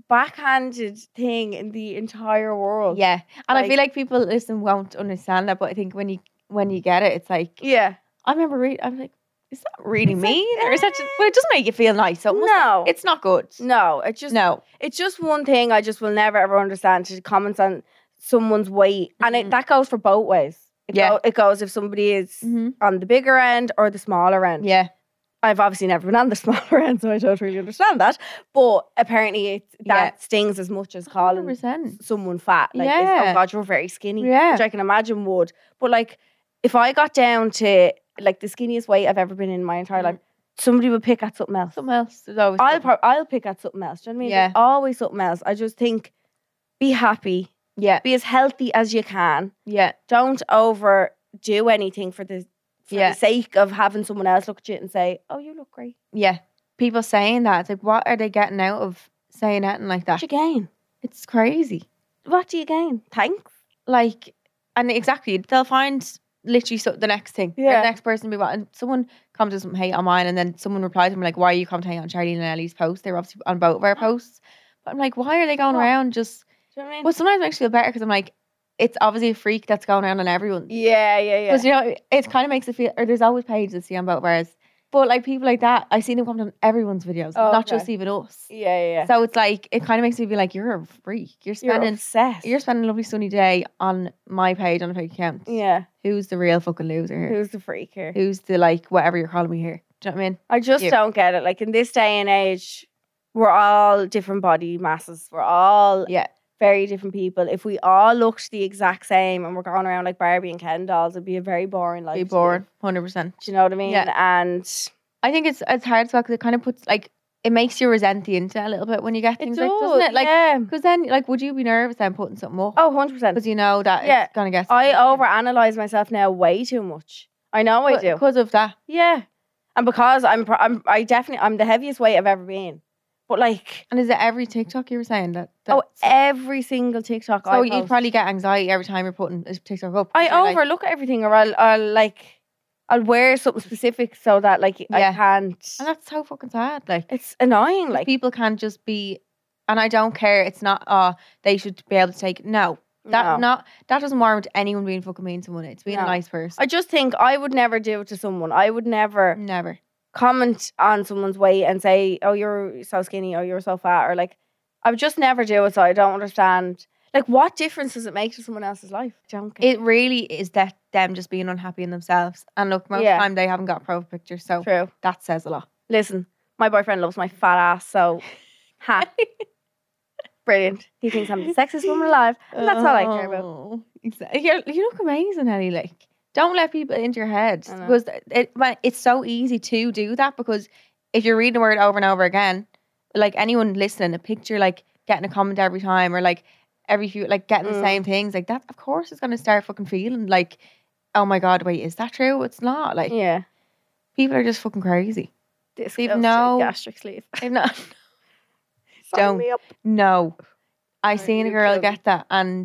backhanded thing in the entire world. Yeah, and I Like- feel like people listen won't understand that, but I think when you when you get it, it's like Yeah. I remember reading. I'm like, is that really It's like, mean, or is that just? But it doesn't make you feel nice. So it must- No. it's not good. No, it just No, it's just one thing I just will never ever understand to comments on someone's weight. And it, Mhm. that goes for both ways. It, Yeah. go, it goes if somebody is Mhm. on the bigger end or the smaller end. yeah, I've obviously never been on the smaller end, so I don't really understand that. But apparently it, that Yeah. stings as much as hundred calling percent. someone fat. Like, it's, Yeah. oh God, you're very skinny. Yeah. Which I can imagine would. But like, if I got down to like the skinniest weight I've ever been in my entire Mhm. life, somebody would pick at something else. Something else. There's always. I'll something. pro- I'll pick at something else. Do you know what I mean? Yeah. There's always something else. I just think be happy, yeah, be as healthy as you can. yeah, Don't overdo anything for the for Yeah. the sake of having someone else look at you and say, "Oh, you look great." yeah. People saying that, it's like, what are they getting out of saying anything like What that? do you gain? It's crazy. What do you gain? Thanks. Like, and exactly, they'll find literally so the next thing. Or Yeah. the next person will be what, and someone comments with some hate on mine, and then someone replies to me like, "Why are you commenting on Charlie and Ellie's post? They were obviously on both of our posts." But I'm like, why are they going What? around just? Do you know what I mean? But sometimes it makes me feel better because I'm like, it's obviously a freak that's going around on everyone. yeah, yeah, yeah. Because you know, it kind of makes it feel. Or there's always pages that see on both of ours, but like people like that, I see them comment on everyone's videos, Oh, not okay. just even us. Yeah, yeah, yeah. So it's like it kind of makes me feel like you're a freak. You're You're spending. obsessed. You're spending a lovely sunny day on my page on a fake account. yeah. Who's the real fucking loser here? Who's the freak here? Who's the like whatever you're calling me here? Do you know what I mean? I just You. don't get it. Like in this day and age, we're all different body masses. We're all Yeah. very different people. If we all looked the exact same and we're going around like Barbie and Ken dolls, it'd be a very boring life. Be to bored, live. hundred percent. Do you know what I mean? Yeah. And I think it's it's hard as well because it kind of puts like it makes you resent the internet a little bit when you get it things does, like doesn't it? Like yeah. because then like would you be nervous then putting something up? Oh, one hundred percent. Because you know that Yeah. it's gonna get. I overanalyze myself now way too much. I know I do. because of that. Yeah. And because I'm, pro- I'm, I definitely, I'm the heaviest weight I've ever been. But like, And is it every TikTok you were saying that? oh, that's- every single TikTok I so you post. probably get anxiety every time you're putting a TikTok up. 'cause I you're like- overlook everything, or I'll, I'll like, I'll wear something specific so that like I Yeah. can't. and that's so fucking sad. Like, It's annoying. like Like, people can't just be, and I don't care. It's not. Oh, they should be able to take. No, that no. not that doesn't warrant anyone being fucking mean to someone. It's being No. a nice person. I just think I would never do it to someone. I would never Never. comment on someone's weight and say, "Oh, you're so skinny," or "You're so fat," or like, I would just never do it. So I don't understand. Like, what difference does it make to someone else's life? Don't get It really is that them just being unhappy in themselves. And look, most Yeah. of the time they haven't got a profile picture, so true. that says a lot. Listen, my boyfriend loves my fat ass, so ha. Brilliant. He thinks I'm the sexiest woman alive, and that's all I care about. Oh, exactly. You're, you look amazing, Ellie. Like, don't let people into your head I know. because it, man, it's so easy to do that. Because if you're reading a word over and over again, like anyone listening, a picture, like getting a comment every time, or like every few, like getting the Mm. same things, like that, of course, is going to start fucking feeling like, oh my god, wait, is that true? It's not. Like, Yeah. people are just fucking crazy. This They've goes to no- gastric sleeve. They've not. Sign Don't. me up. No, I Oh, seen a you girl kill me. get that, and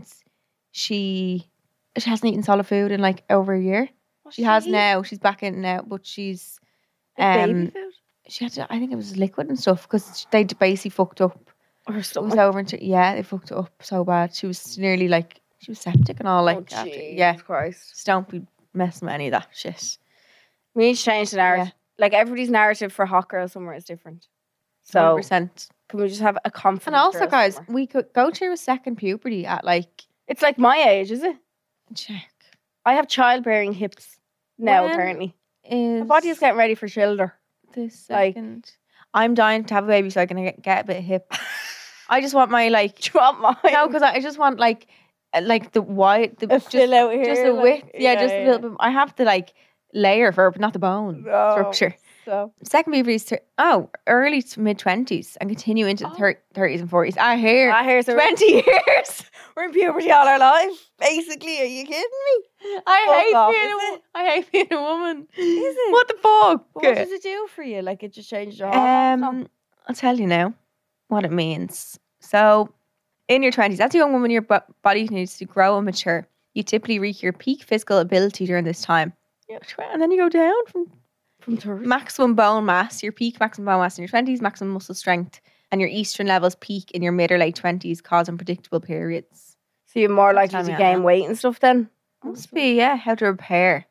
she she hasn't eaten solid food in like over a year. She has now. She's back in now, but she's Like baby um food she had to, I think it was liquid and stuff because they basically fucked up. or It was something. over into yeah, they fucked it up so bad. She was nearly like she was septic and all like oh, after, Jesus yeah. Christ. Just don't be messing with any of that shit. We need to change the narrative. Like, everybody's narrative for hot girl summer is different. So So percent. can we just have a confident And also, girl guys, summer? we could go through a second puberty at like It's like my age, is it? check. I have childbearing hips now, When apparently. Is My body is getting ready for children. this like- second? I'm dying to have a baby so I can get, get a bit hip. I just want my like Do you want mine? no, because I just want like uh, like the wide the a just, fill out here. just the like- width. Yeah, just a little bit. I have to like layer for it, but not the bone No. structure. So Second puberty is thir- oh early to mid twenties and continue into the Oh. thir- thirties and forties. I hear ah, here's a twenty years. We're in puberty all our life. Basically, are you kidding me? I Fuck hate off, being is a, wo- it? I hate being a woman. Is it? What the fuck? But what does it do for you? Like, it just changed your hormones? Um, I'll tell you now what it means. So, in your twenties, as a young woman, your bo- body needs to grow and mature. You typically reach your peak physical ability during this time. Yeah. And then you go down from From thirty. maximum bone mass, your peak maximum bone mass in your twenties, maximum muscle strength and your estrogen levels peak in your mid or late twenties, causing predictable periods. So you're more likely Tell to me gain that. weight and stuff then? Must be, yeah. How to repair.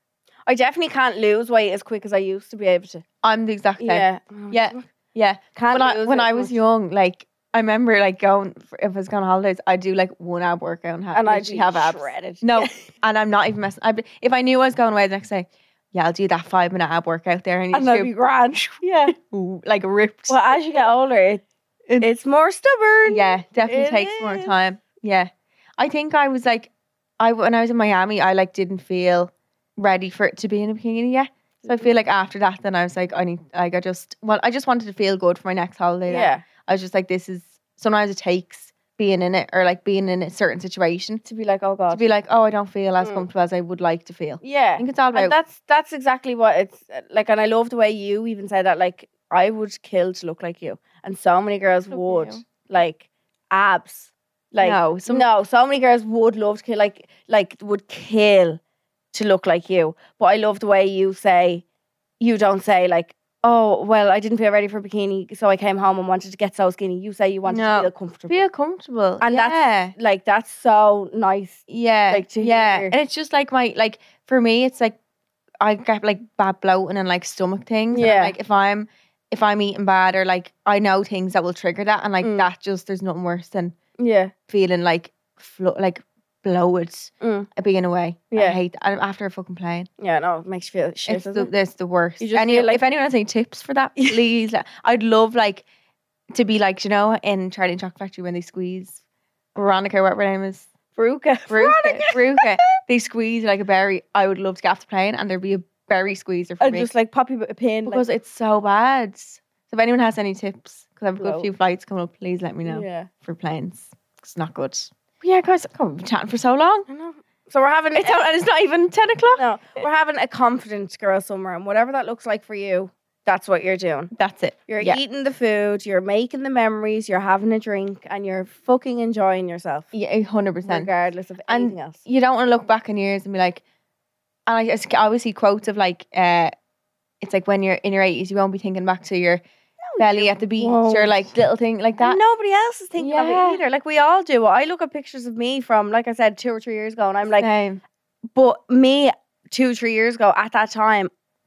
I definitely can't lose weight as quick as I used to be able to. I'm the exact same. Yeah. Yeah. Yeah. Can't When I lose when it I as was much. young, like I remember like going for, if I was going on holidays, I'd do like one ab workout and, have, and I'd literally be have abs. shredded. No, and I'm not even messing. I'd be, if I knew I was going away the next day, yeah, I'll do that five minute ab workout there, and, And you I'd be grand. Yeah. do like ripped. Well, as you get older, it, It- it's more stubborn. Yeah, definitely It takes more is. time. Yeah, I think I was like, I when I was in Miami, I like didn't feel ready for it to be in a bikini yet. So I feel like after that, then I was like, I need, like, I just, well, I just wanted to feel good for my next holiday. then. Yeah. I was just like, this is, sometimes it takes being in it or like being in a certain situation To be like, oh to God. be like, oh, I don't feel as Mm. comfortable as I would like to feel. Yeah. I think it's all about, And that's that's exactly what it's like. And I love the way you even said that. Like, I would kill to look like you. And so many girls Love would. you. Like, abs. Like, no, some, no, so many girls would love to kill, like, like would kill to look like you. But I love the way you say, you don't say like, oh, well, I didn't feel ready for a bikini, so I came home and wanted to get so skinny. You say you wanted No. to feel comfortable. feel comfortable. And yeah. that's like, that's so nice. Yeah, like, to yeah, hear. and it's just like my like for me, it's like I get like bad bloating and like stomach things. and I'm Yeah. like if I'm if I'm eating bad or like I know things that will trigger that, and like Mm. that just there's nothing worse than Yeah. feeling like flo- like bloated Mm. being away. I Yeah. hate that. after a fucking plane. Yeah, no, it makes you feel shit. It's the doesn't it? it's the worst. You just Any, feel like- if anyone has any tips for that, please. let- I'd love like to be like, you know, in Charlie and Chocolate Factory when they squeeze Veronica, what her name is. Veruca. Veruca, Veruca, they squeeze like a berry. I would love to get off the plane and there'd be a berry squeezer for And me just like pop you a pin. because like, it's so bad. So if anyone has any tips, because I have a good Blow. few flights coming up, please let me know yeah. for planes. It's not good. But yeah, guys, God, we've been chatting for so long. I know. So we're having It's not, and it's not even ten o'clock. no, we're having a confident girl summer, and whatever that looks like for you, that's what you're doing. That's it. You're yeah. eating the food, you're making the memories, you're having a drink, and you're fucking enjoying yourself, Yeah, one hundred percent. regardless of And anything else. You don't want to look back in years and be like, and I, just- I always see quotes of like, uh, it's like when you're in your eighties, you won't be thinking back to your belly at the beach or won't. like little thing like that. And nobody else is thinking of Yeah. it either. Like we all do. I look at pictures of me from, like I said, two or three years ago, and I'm like, Same. but me two, three years ago at that time,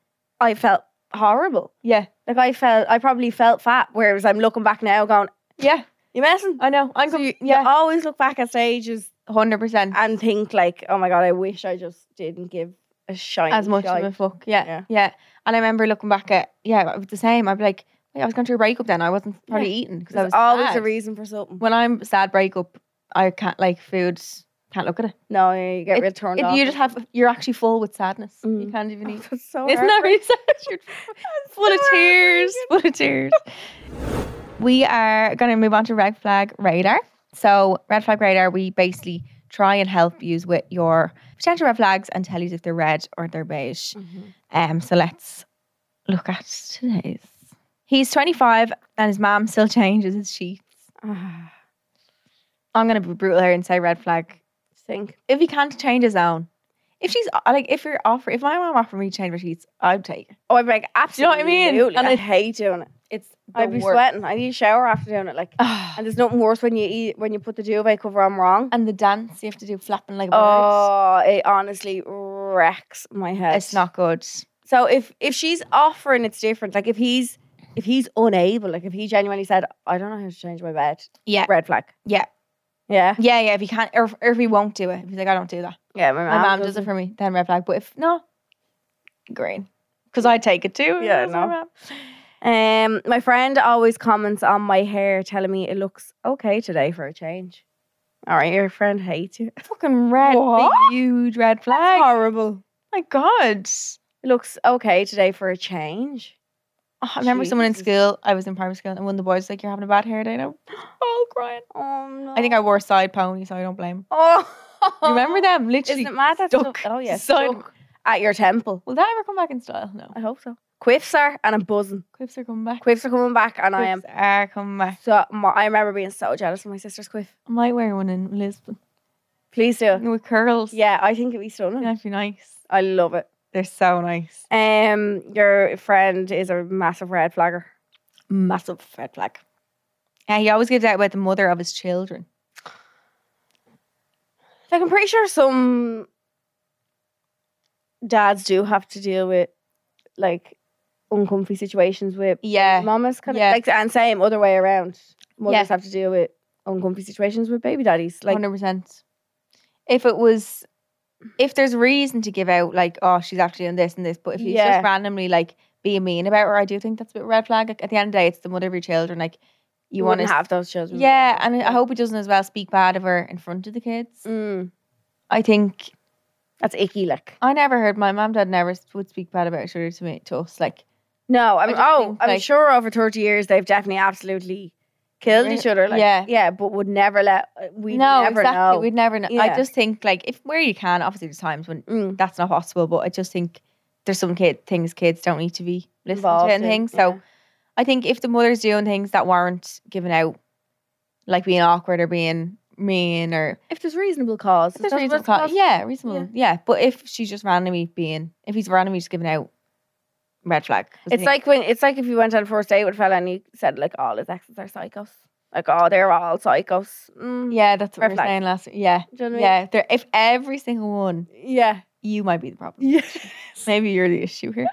I felt horrible. Yeah, Like I felt, I probably felt fat. Whereas I'm looking back now, going, yeah, "You messing?" I know. I'm So com- you, yeah, you always look back at stages hundred percent and think like, "Oh my god, I wish I just didn't give a shiny as much shite. of a fuck. Yeah, Yeah. yeah, And I remember looking back at yeah, it was the same. I'd be like, wait, I was going through a breakup then. I wasn't probably Yeah. eating because I There's was always sad. a reason for something. When I'm sad breakup, I can't like food. Can't look at it. No, you get It- real turned It- off. you just have. You're actually full with sadness. You Mm. can't even eat. That's so Isn't that really sad? You're full of so tears. Full of tears. We are going to move on to red flag radar. So, red flag radar, we basically try and help you with your potential red flags and tell you if they're red or they're beige. Mm-hmm. Um, so let's look at today's. He's twenty-five and his mom still changes his sheets. Ah, I'm going to be brutal here and say red flag. think. If he can't change his own, if she's like, if you're offer, if my mom offered me to change my sheets, I'd take it. Oh, I'd be like, you know absolutely. what I mean? And And I it- hate doing it. It's the I'd be worst. sweating. I need a shower after doing it. Like, and there's nothing worse when you eat when you put the duvet cover on wrong. And the dance you have to do flapping like a bird. Oh, it honestly wrecks my head. It's not good. So if if she's offering, it's different. Like if he's if he's unable, like if he genuinely said, I don't know how to change my bed, Yeah. red flag. Yeah. Yeah, Yeah, yeah. If he can't, or, or if he won't do it, if he's like, I don't do that. yeah. My My mom, mom does it for me, then red flag. But if no, green. Because I take it too. Yeah, That's my no. mom. Um, my friend always comments on my hair, telling me it looks okay today for a change. All right, your friend hates you. Fucking red, What? big, huge red flag. Horrible. My God. It looks okay today for a change. Oh, I remember someone in Jesus. school, I was in primary school, and one of the boys was like, you're having a bad hair day now. Oh, crying. Oh no. I think I wore a side pony, so I don't blame him. Oh, You remember them? Literally. Isn't it mad? That's stuck. stuck. Oh yeah, Side- stuck at your temple. Will that ever come back in style? No. I hope so. Quiffs are, and I'm buzzing. Quiffs are coming back. Quiffs are coming back, and I am. Quiffs are coming back. So my, I remember being so jealous of my sister's quiff. I might wear one in Lisbon. Please do. With curls. Yeah, I think it'd be stunning. That'd be nice. I love it. They're so nice. Um, your friend is a massive red flagger. Massive red flag. Yeah, he always gives out about the mother of his children. Like, I'm pretty sure some dads do have to deal with, like, uncomfy situations with Yeah. mamas. Kind Yeah. of, like, and same other way around. Mothers Yeah. have to deal with uncomfy situations with baby daddies. Like, one hundred percent. If it was, if there's reason to give out, like, oh, she's actually doing this and this, but if he's Yeah. just randomly, like, being mean about her, I do think that's a bit of a red flag. Like, at the end of the day, it's the mother of your children. Like, you, you want wouldn't to have those children. Yeah, and I hope he doesn't as well speak bad of her in front of the kids. Mm, I think that's icky, like. I never heard my mum, dad never would speak bad about each other to me, to us. Like, No, I'm, just oh, think, I'm like- sure over thirty years they've definitely absolutely killed each other. Like, Yeah. yeah, but would never let, we no, never exactly. know. We'd never know. I Yeah. just think, like, if where you can, obviously there's times when Mm. that's not possible, but I just think there's some kid things kids don't need to be listening Involved to and in, things. So yeah. I think if the mother's doing things that weren't given out, like being awkward or being mean or If there's reasonable cause. if there's that's reasonable what's cause, cause. yeah, reasonable, yeah. But if she's just randomly being, if he's randomly just giving out, red flag. It's like when it's like if you went on a first date with a fella and you said like all his exes are psychos. Like, oh, they're all psychos. Mm. yeah, that's what red we were flag. saying last. Yeah, Do you know what I mean? yeah. There, if every single one, Yeah. you might be the problem. Yeah. Maybe you're the issue here.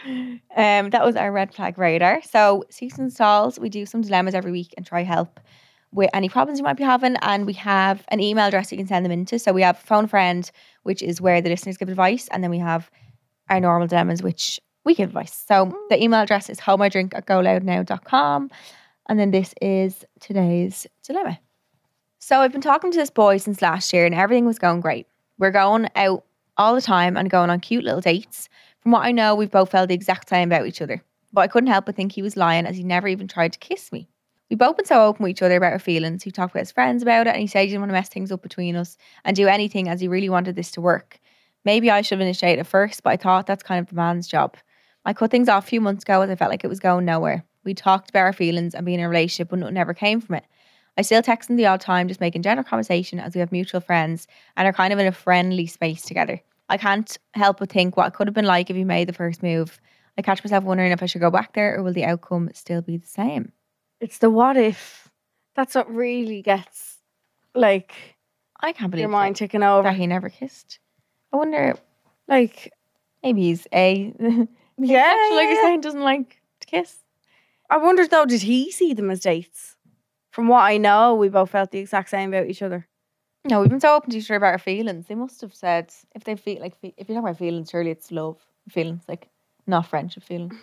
um, that was our red flag radar. So, Season Stalls, we do some dilemmas every week and try help with any problems you might be having. And we have an email address you can send them into. So we have Phone a Friend, which is where the listeners give advice, and then we have our normal dilemmas, which we give advice. So the email address is homeidrink at go loud now dot com, and then this is today's dilemma. So I've been talking to this boy since last year, and everything was going great. We're going out all the time and going on cute little dates. From what I know, we've both felt the exact same about each other. But I couldn't help but think he was lying, as he never even tried to kiss me. We've both been so open with each other about our feelings. He talked with his friends about it, and he said he didn't want to mess things up between us and do anything, as he really wanted this to work. Maybe I should have initiated first, but I thought that's kind of the man's job. I cut things off a few months ago as I felt like it was going nowhere. We talked about our feelings and being in a relationship, but nothing ever came from it. I still text him the odd time, just making general conversation, as we have mutual friends and are kind of in a friendly space together. I can't help but think what it could have been like if he made the first move. I catch myself wondering if I should go back there, or will the outcome still be the same? It's the what if. That's what really gets like I can't believe your mind that, ticking over. that he never kissed. I wonder, Like, maybe he's a yeah, Actually, like yeah, you're yeah. saying, doesn't like to kiss. I wonder though, did he see them as dates? From what I know, we both felt the exact same about each other. No, we've been so open to each other about our feelings. They must have said, if they feel like, if you're talking about feelings, surely it's love feelings, like not friendship feelings.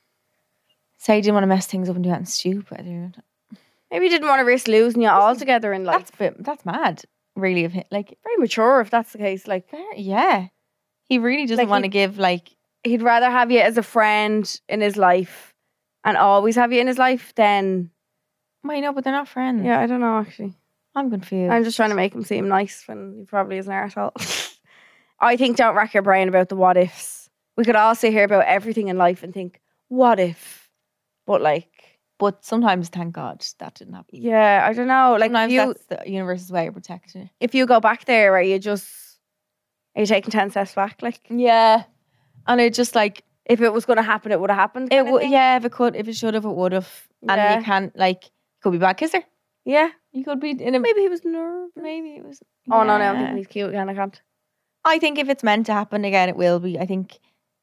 Say you didn't want to mess things up and do anything stupid. You know. Maybe he didn't want to risk losing you altogether in life. That's a bit, that's mad. Really, of him. Like, Very mature if that's the case. Like, fair- yeah, he really doesn't Like want to he- give like. he'd rather have you as a friend in his life and always have you in his life than, Well, you know, but they're not friends. yeah, I don't know actually. I'm confused. I'm just trying to make him seem nice when he probably is an arsehole. I think don't rack your brain about the what ifs. We could all sit here about everything in life and think, what if? But like, But sometimes, thank God, that didn't happen. yeah, I don't know. Like, if Sometimes you, that's the universe's way of protecting you. if you go back there, are you just, are you taking ten steps back? Like, Yeah, and it just like if it was going to happen, it would have happened. it kind of would. thing. Yeah, if it could, if it should have, it would have. And Yeah. you can't like, could be bad kisser. Yeah. You could be in a Maybe he was nervous. maybe it was. Oh, no, no, I'm Yeah. thinking he's cute again. I can't. I think if it's meant to happen again, it will be. I think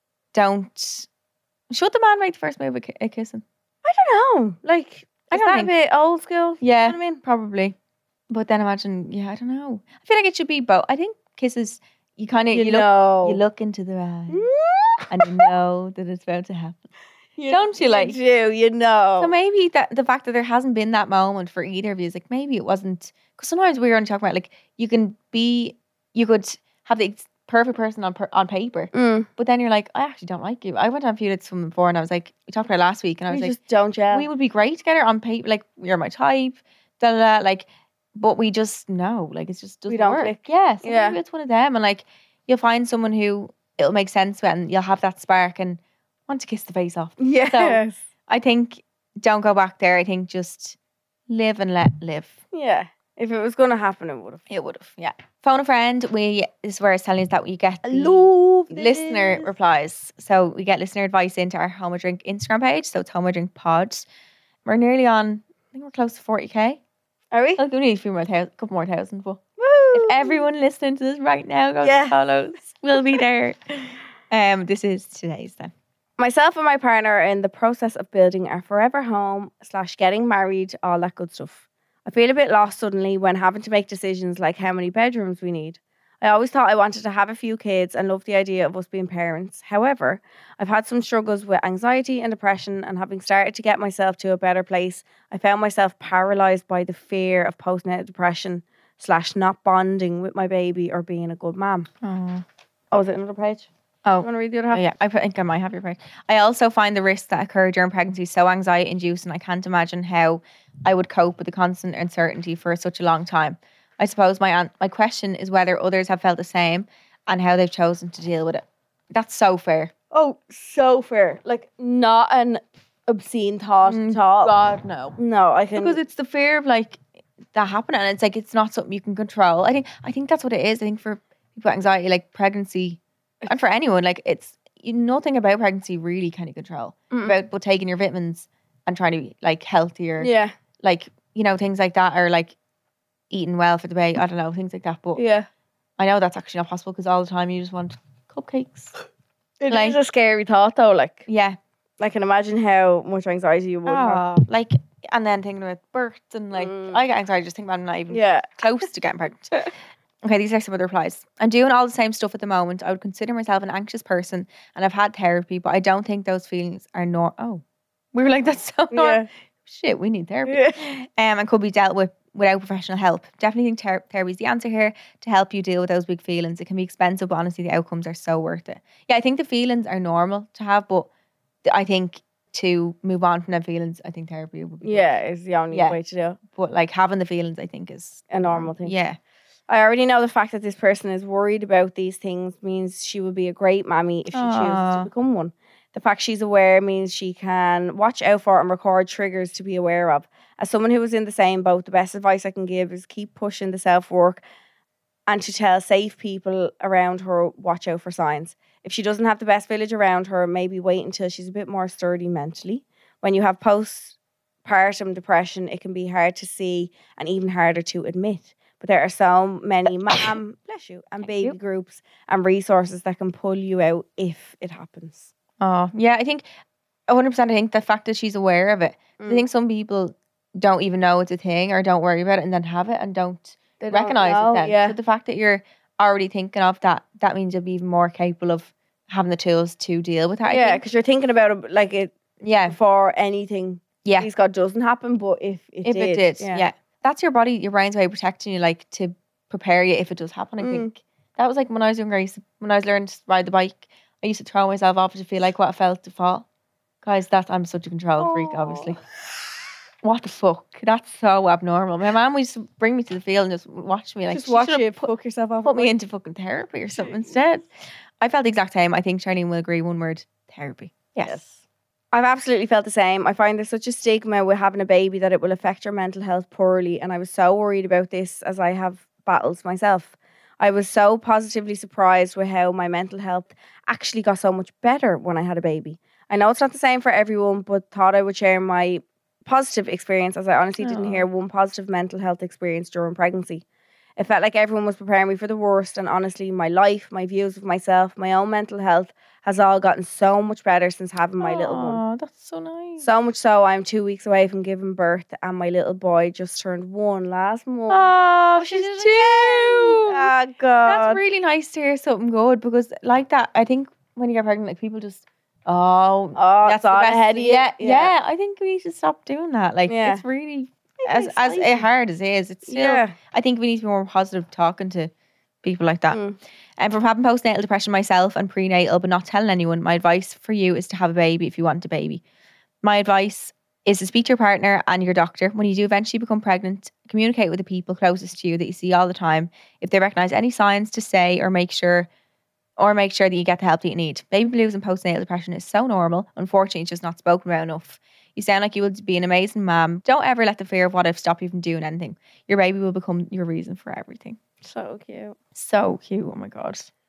don't. Should the man make the first move at ki- at kissing? I don't know. Like, I is don't that think- a bit old school? Yeah, You know what I mean? probably. But then imagine, yeah, I don't know. I feel like it should be both. I think kisses, you kind of You, you, look know. you look into the eyes and you know that it's about to happen. You- Don't you, like- do, you know. So maybe that the fact that there hasn't been that moment for either of you is like maybe it wasn't, because sometimes we're only talking about like you can be, you could have the ex- perfect person on per, on paper, Mm. but then you're like, I actually don't like you. I went on a few dates from before, and I was like, we talked about it last week, and I was We like, just don't gel. we would be great together on paper. Like you're my type, da da da. Like, but we just know, like it's just doesn't We don't work. click. Yeah, so Yeah. maybe it's one of them, and like you'll find someone who it'll make sense with, and you'll have that spark and want to kiss the face off. Yes. I think don't go back there. I think just live and let live. Yeah. If it was going to happen, it would have. It would have, yeah. Phone a friend. We this is where it's telling us that we get the love listener replies. So we get listener advice into our Home of Drink Instagram page. So it's Home of Drink Pod. We're nearly on think we're close to forty K. Are we? Like we need a few more thousand, couple more thousand. But Woo! if everyone listening to this right now goes Yeah. and follows, we'll be there. Um, this is today's then. Myself and my partner are in the process of building our forever home slash getting married, all that good stuff. I feel a bit lost suddenly when having to make decisions like how many bedrooms we need. I always thought I wanted to have a few kids and loved the idea of us being parents. However, I've had some struggles with anxiety and depression, and having started to get myself to a better place, I found myself paralysed by the fear of postnatal depression slash not bonding with my baby or being a good mum. Oh, Oh, is it another page? oh. You want to read the other Oh, half? yeah, I think I might have your point. I also find the risks that occur during pregnancy so anxiety induced, and I can't imagine how I would cope with the constant uncertainty for such a long time. I suppose my an- my question is whether others have felt the same and how they've chosen to deal with it. That's so fair. Oh, so fair. Like, not an obscene thought Mm, at all. God, no. No, I can. Because it's the fear of like that happening, and it's like it's not something you can control. I think I think that's what it is. I think for people with anxiety, like pregnancy, and for anyone, like it's you, nothing about pregnancy really can you control. Mm-mm. About but taking your vitamins and trying to be like healthier, yeah, like you know things like that, or like eating well for the baby. I don't know things like that. But yeah. I know that's actually not possible because all the time you just want cupcakes. It is Like- a scary thought, though. Like, Yeah. I can imagine how much anxiety you would have. Oh, like and then thinking about birth and like Mm. I get anxiety just thinking about I'm not even Yeah. close to getting pregnant. Okay, these are some other replies. I'm doing all the same stuff at the moment. I would consider myself an anxious person and I've had therapy, but I don't think those feelings are nor oh. We were like, that's so normal. Yeah. Shit, we need therapy. Yeah. Um, and could be dealt with without professional help. Definitely think ther- therapy is the answer here to help you deal with those big feelings. It can be expensive, but honestly, the outcomes are so worth it. Yeah, I think the feelings are normal to have, but th- I think to move on from them feelings, I think therapy would be good. Yeah, is the only Yeah. way to do it. But like having the feelings, I think is A normal thing. Yeah. I already know the fact that this person is worried about these things means she will be a great mammy if she chooses Aw. to become one. The fact she's aware means she can watch out for and record triggers to be aware of. As someone who was in the same boat, the best advice I can give is keep pushing the self-work and to tell safe people around her, watch out for signs. If she doesn't have the best village around her, maybe wait until she's a bit more sturdy mentally. When you have postpartum depression, it can be hard to see and even harder to admit. But there are so many mom, bless you, and Thank baby you. groups and resources that can pull you out if it happens. Oh, yeah, I think one hundred percent I think the fact that she's aware of it. I Mm. think some people don't even know it's a thing or don't worry about it and then have it and don't They don't recognize know, it then. yeah. So the fact that you're already thinking of that, that means you'll be even more capable of having the tools to deal with that. I Yeah, think. because you're thinking about it like it Yeah. before anything, Yeah. please God, doesn't happen. But if it If did, it did. Yeah. That's your body, your brain's way of protecting you, like to prepare you if it does happen. I Mm. think that was like when I was younger, I used to, when I was learning to ride the bike, I used to throw myself off to feel like what it felt to fall. Guys, that I'm such a control freak, obviously. What the fuck? That's so abnormal. My mum used to bring me to the field and just watch me like Just she watch should've you put, fuck yourself off. put me into fucking therapy or something instead. I felt the exact same. I think Charlene will agree. One word: therapy. Yes. I've absolutely felt the same. I find there's such a stigma with having a baby that it will affect your mental health poorly. And I was so worried about this as I have battles myself. I was so positively surprised with how my mental health actually got so much better when I had a baby. I know it's not the same for everyone, but thought I would share my positive experience as I honestly didn't Aw. hear one positive mental health experience during pregnancy. It felt like everyone was preparing me for the worst, and honestly, my life, my views of myself, my own mental health has all gotten so much better since having my little one. Aw, that's so nice. So much so, I'm two weeks away from giving birth, and my little boy just turned one last month. Oh, she's She's two. Ah, God. That's really nice to hear something good because, like that, I think when you get pregnant, like people just, oh, Oh, that's it's the all best. ahead of you. Yeah, yeah, I think we need to stop doing that. Like, Yeah. it's really Make as it as exciting. hard as it is. It's still. Yeah. I think we need to be more positive talking to people like that. Mm. And from having postnatal depression myself and prenatal, but not telling anyone, my advice for you is to have a baby if you want a baby. My advice is to speak to your partner and your doctor. When you do eventually become pregnant, communicate with the people closest to you that you see all the time. If they recognize any signs, to say or make sure or make sure that you get the help that you need. Baby blues and postnatal depression is so normal. Unfortunately, it's just not spoken about enough. You sound like you will be an amazing mom. Don't ever let the fear of what if stop you from doing anything. Your baby will become your reason for everything. So cute. So cute. Oh my God.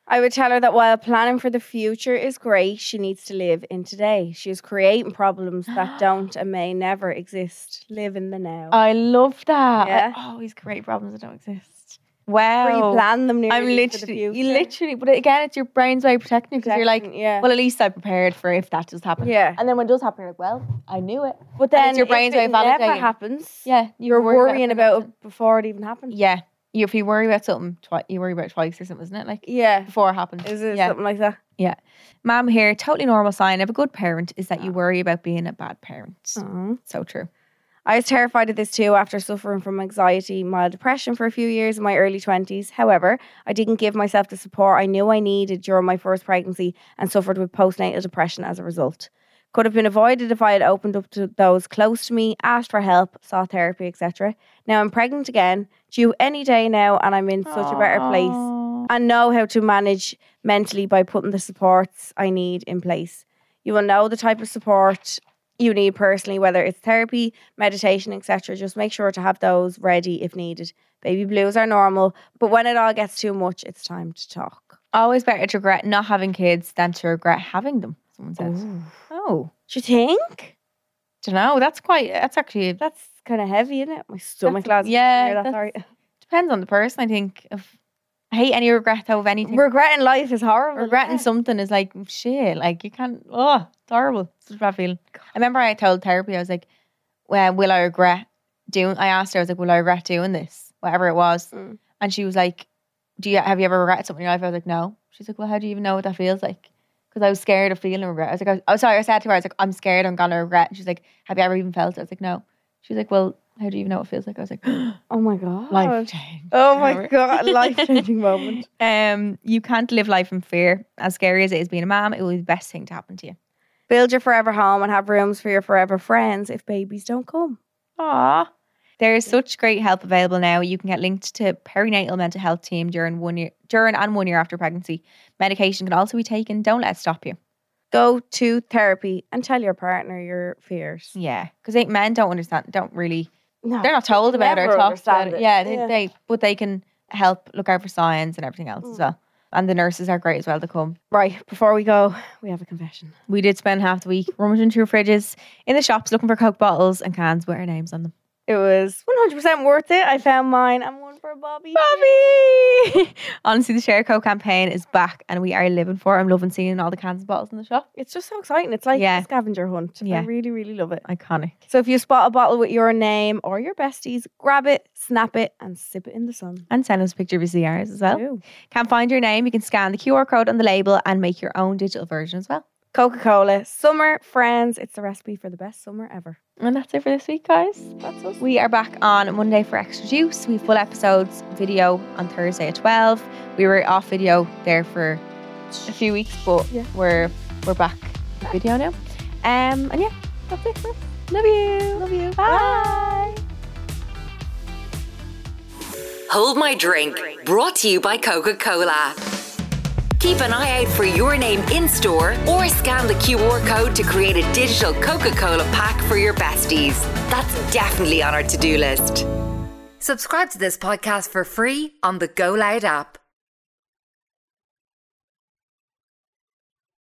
I would tell her that while planning for the future is great, she needs to live in today. She is creating problems that don't and may never exist. Live in the now. I love that. Yeah. I always create problems that don't exist. Wow. Pre-plan them nearly I'm for the literally, future. you literally, but again, it's your brain's way of protecting you because you're like, yeah. well, at least I prepared for if that does happen. Yeah. And then when it does happen, you're like, well, I knew it. But then it's your brain's if way it of validating. never happens, Yeah. you're worry worrying it about for it before it even happened. Yeah. You, if you worry about something, twi- you worry about it twice or something, isn't it? Like Yeah. before it happened. Is it yeah. something like that? Yeah. Mom here, totally normal sign of a good parent is that you worry about being a bad parent. Aw. So true. I was terrified of this too after suffering from anxiety, mild depression for a few years in my early twenties. However, I didn't give myself the support I knew I needed during my first pregnancy and suffered with postnatal depression as a result. Could have been avoided if I had opened up to those close to me, asked for help, sought therapy, et cetera. Now I'm pregnant again, due any day now, and I'm in such a better place and know how to manage mentally by putting the supports I need in place. You will know the type of support you need personally, whether it's therapy, meditation, et cetera. Just make sure to have those ready if needed. Baby blues are normal, but when it all gets too much, it's time to talk. Always better to regret not having kids than to regret having them, someone says. Ooh. Oh. Do you think? Don't know. That's quite, that's actually, That's kind of heavy, isn't it? My stomach, That's- lads. yeah, Hear that, that's- sorry. depends on the person, I think. If, I hate any regret of anything. Regretting life is horrible. Regretting yeah. something is like, shit, like you can't, oh, it's horrible. It's such a bad feeling. I remember I told therapy, I was like, well, will I regret doing, I asked her, I was like, will I regret doing this? Whatever it was. Mm. And she was like, do you, have you ever regretted something in your life? I was like, no. She's like, well, how do you even know what that feels like? Because I was scared of feeling regret. I was like, oh, sorry, I said to her, I was like, I'm scared I'm going to regret. And she's like, have you ever even felt it? I was like, no. She's like, well, how do you even know what it feels like? I was like, Oh my God. life change. Oh my God. Life-changing moment. Um, you can't live life in fear. As scary as it is being a mom, it will be the best thing to happen to you. Build your forever home and have rooms for your forever friends if babies don't come. Aww. There is such great help available now. You can get linked to perinatal mental health team during one year, during and one year after pregnancy. Medication can also be taken. Don't let it stop you. Go to therapy and tell your partner your fears. Yeah, because men don't understand. Don't really. No, They're not told about it or never talked about understand it. it. Yeah, they, Yeah. they but they can help look out for signs and everything else as Mm. well. And the nurses are great as well to come. Right, before we go, we have a confession. We did spend half the week rummaging through fridges in the shops looking for Coke bottles and cans with our names on them. It was one hundred percent worth it. I found mine and one for Bobby. Bobby! Honestly, the Share Co campaign is back and we are living for it. I'm loving seeing all the cans and bottles in the shop. It's just so exciting. It's like Yeah. a scavenger hunt. Yeah. I really, really love it. Iconic. So if you spot a bottle with your name or your besties, grab it, snap it, and sip it in the sun. And send us a picture of your C Rs as well. Ooh. Can't find your name? You can scan the Q R code on the label and make your own digital version as well. Coca-Cola, summer, friends. It's the recipe for the best summer ever. And that's it for this week, guys. That's us. We are back on Monday for Extra Juice. We have full episodes video on Thursday at twelve. We were off video there for a few weeks, but Yeah. we're we're back with video now. Um, and yeah, that's it for us. Love you. Love you. Bye. Hold My Drink, brought to you by Coca-Cola. Keep an eye out for your name in store or scan the Q R code to create a digital Coca-Cola pack for your besties. That's definitely on our to-do list. Subscribe to this podcast for free on the Go Loud app.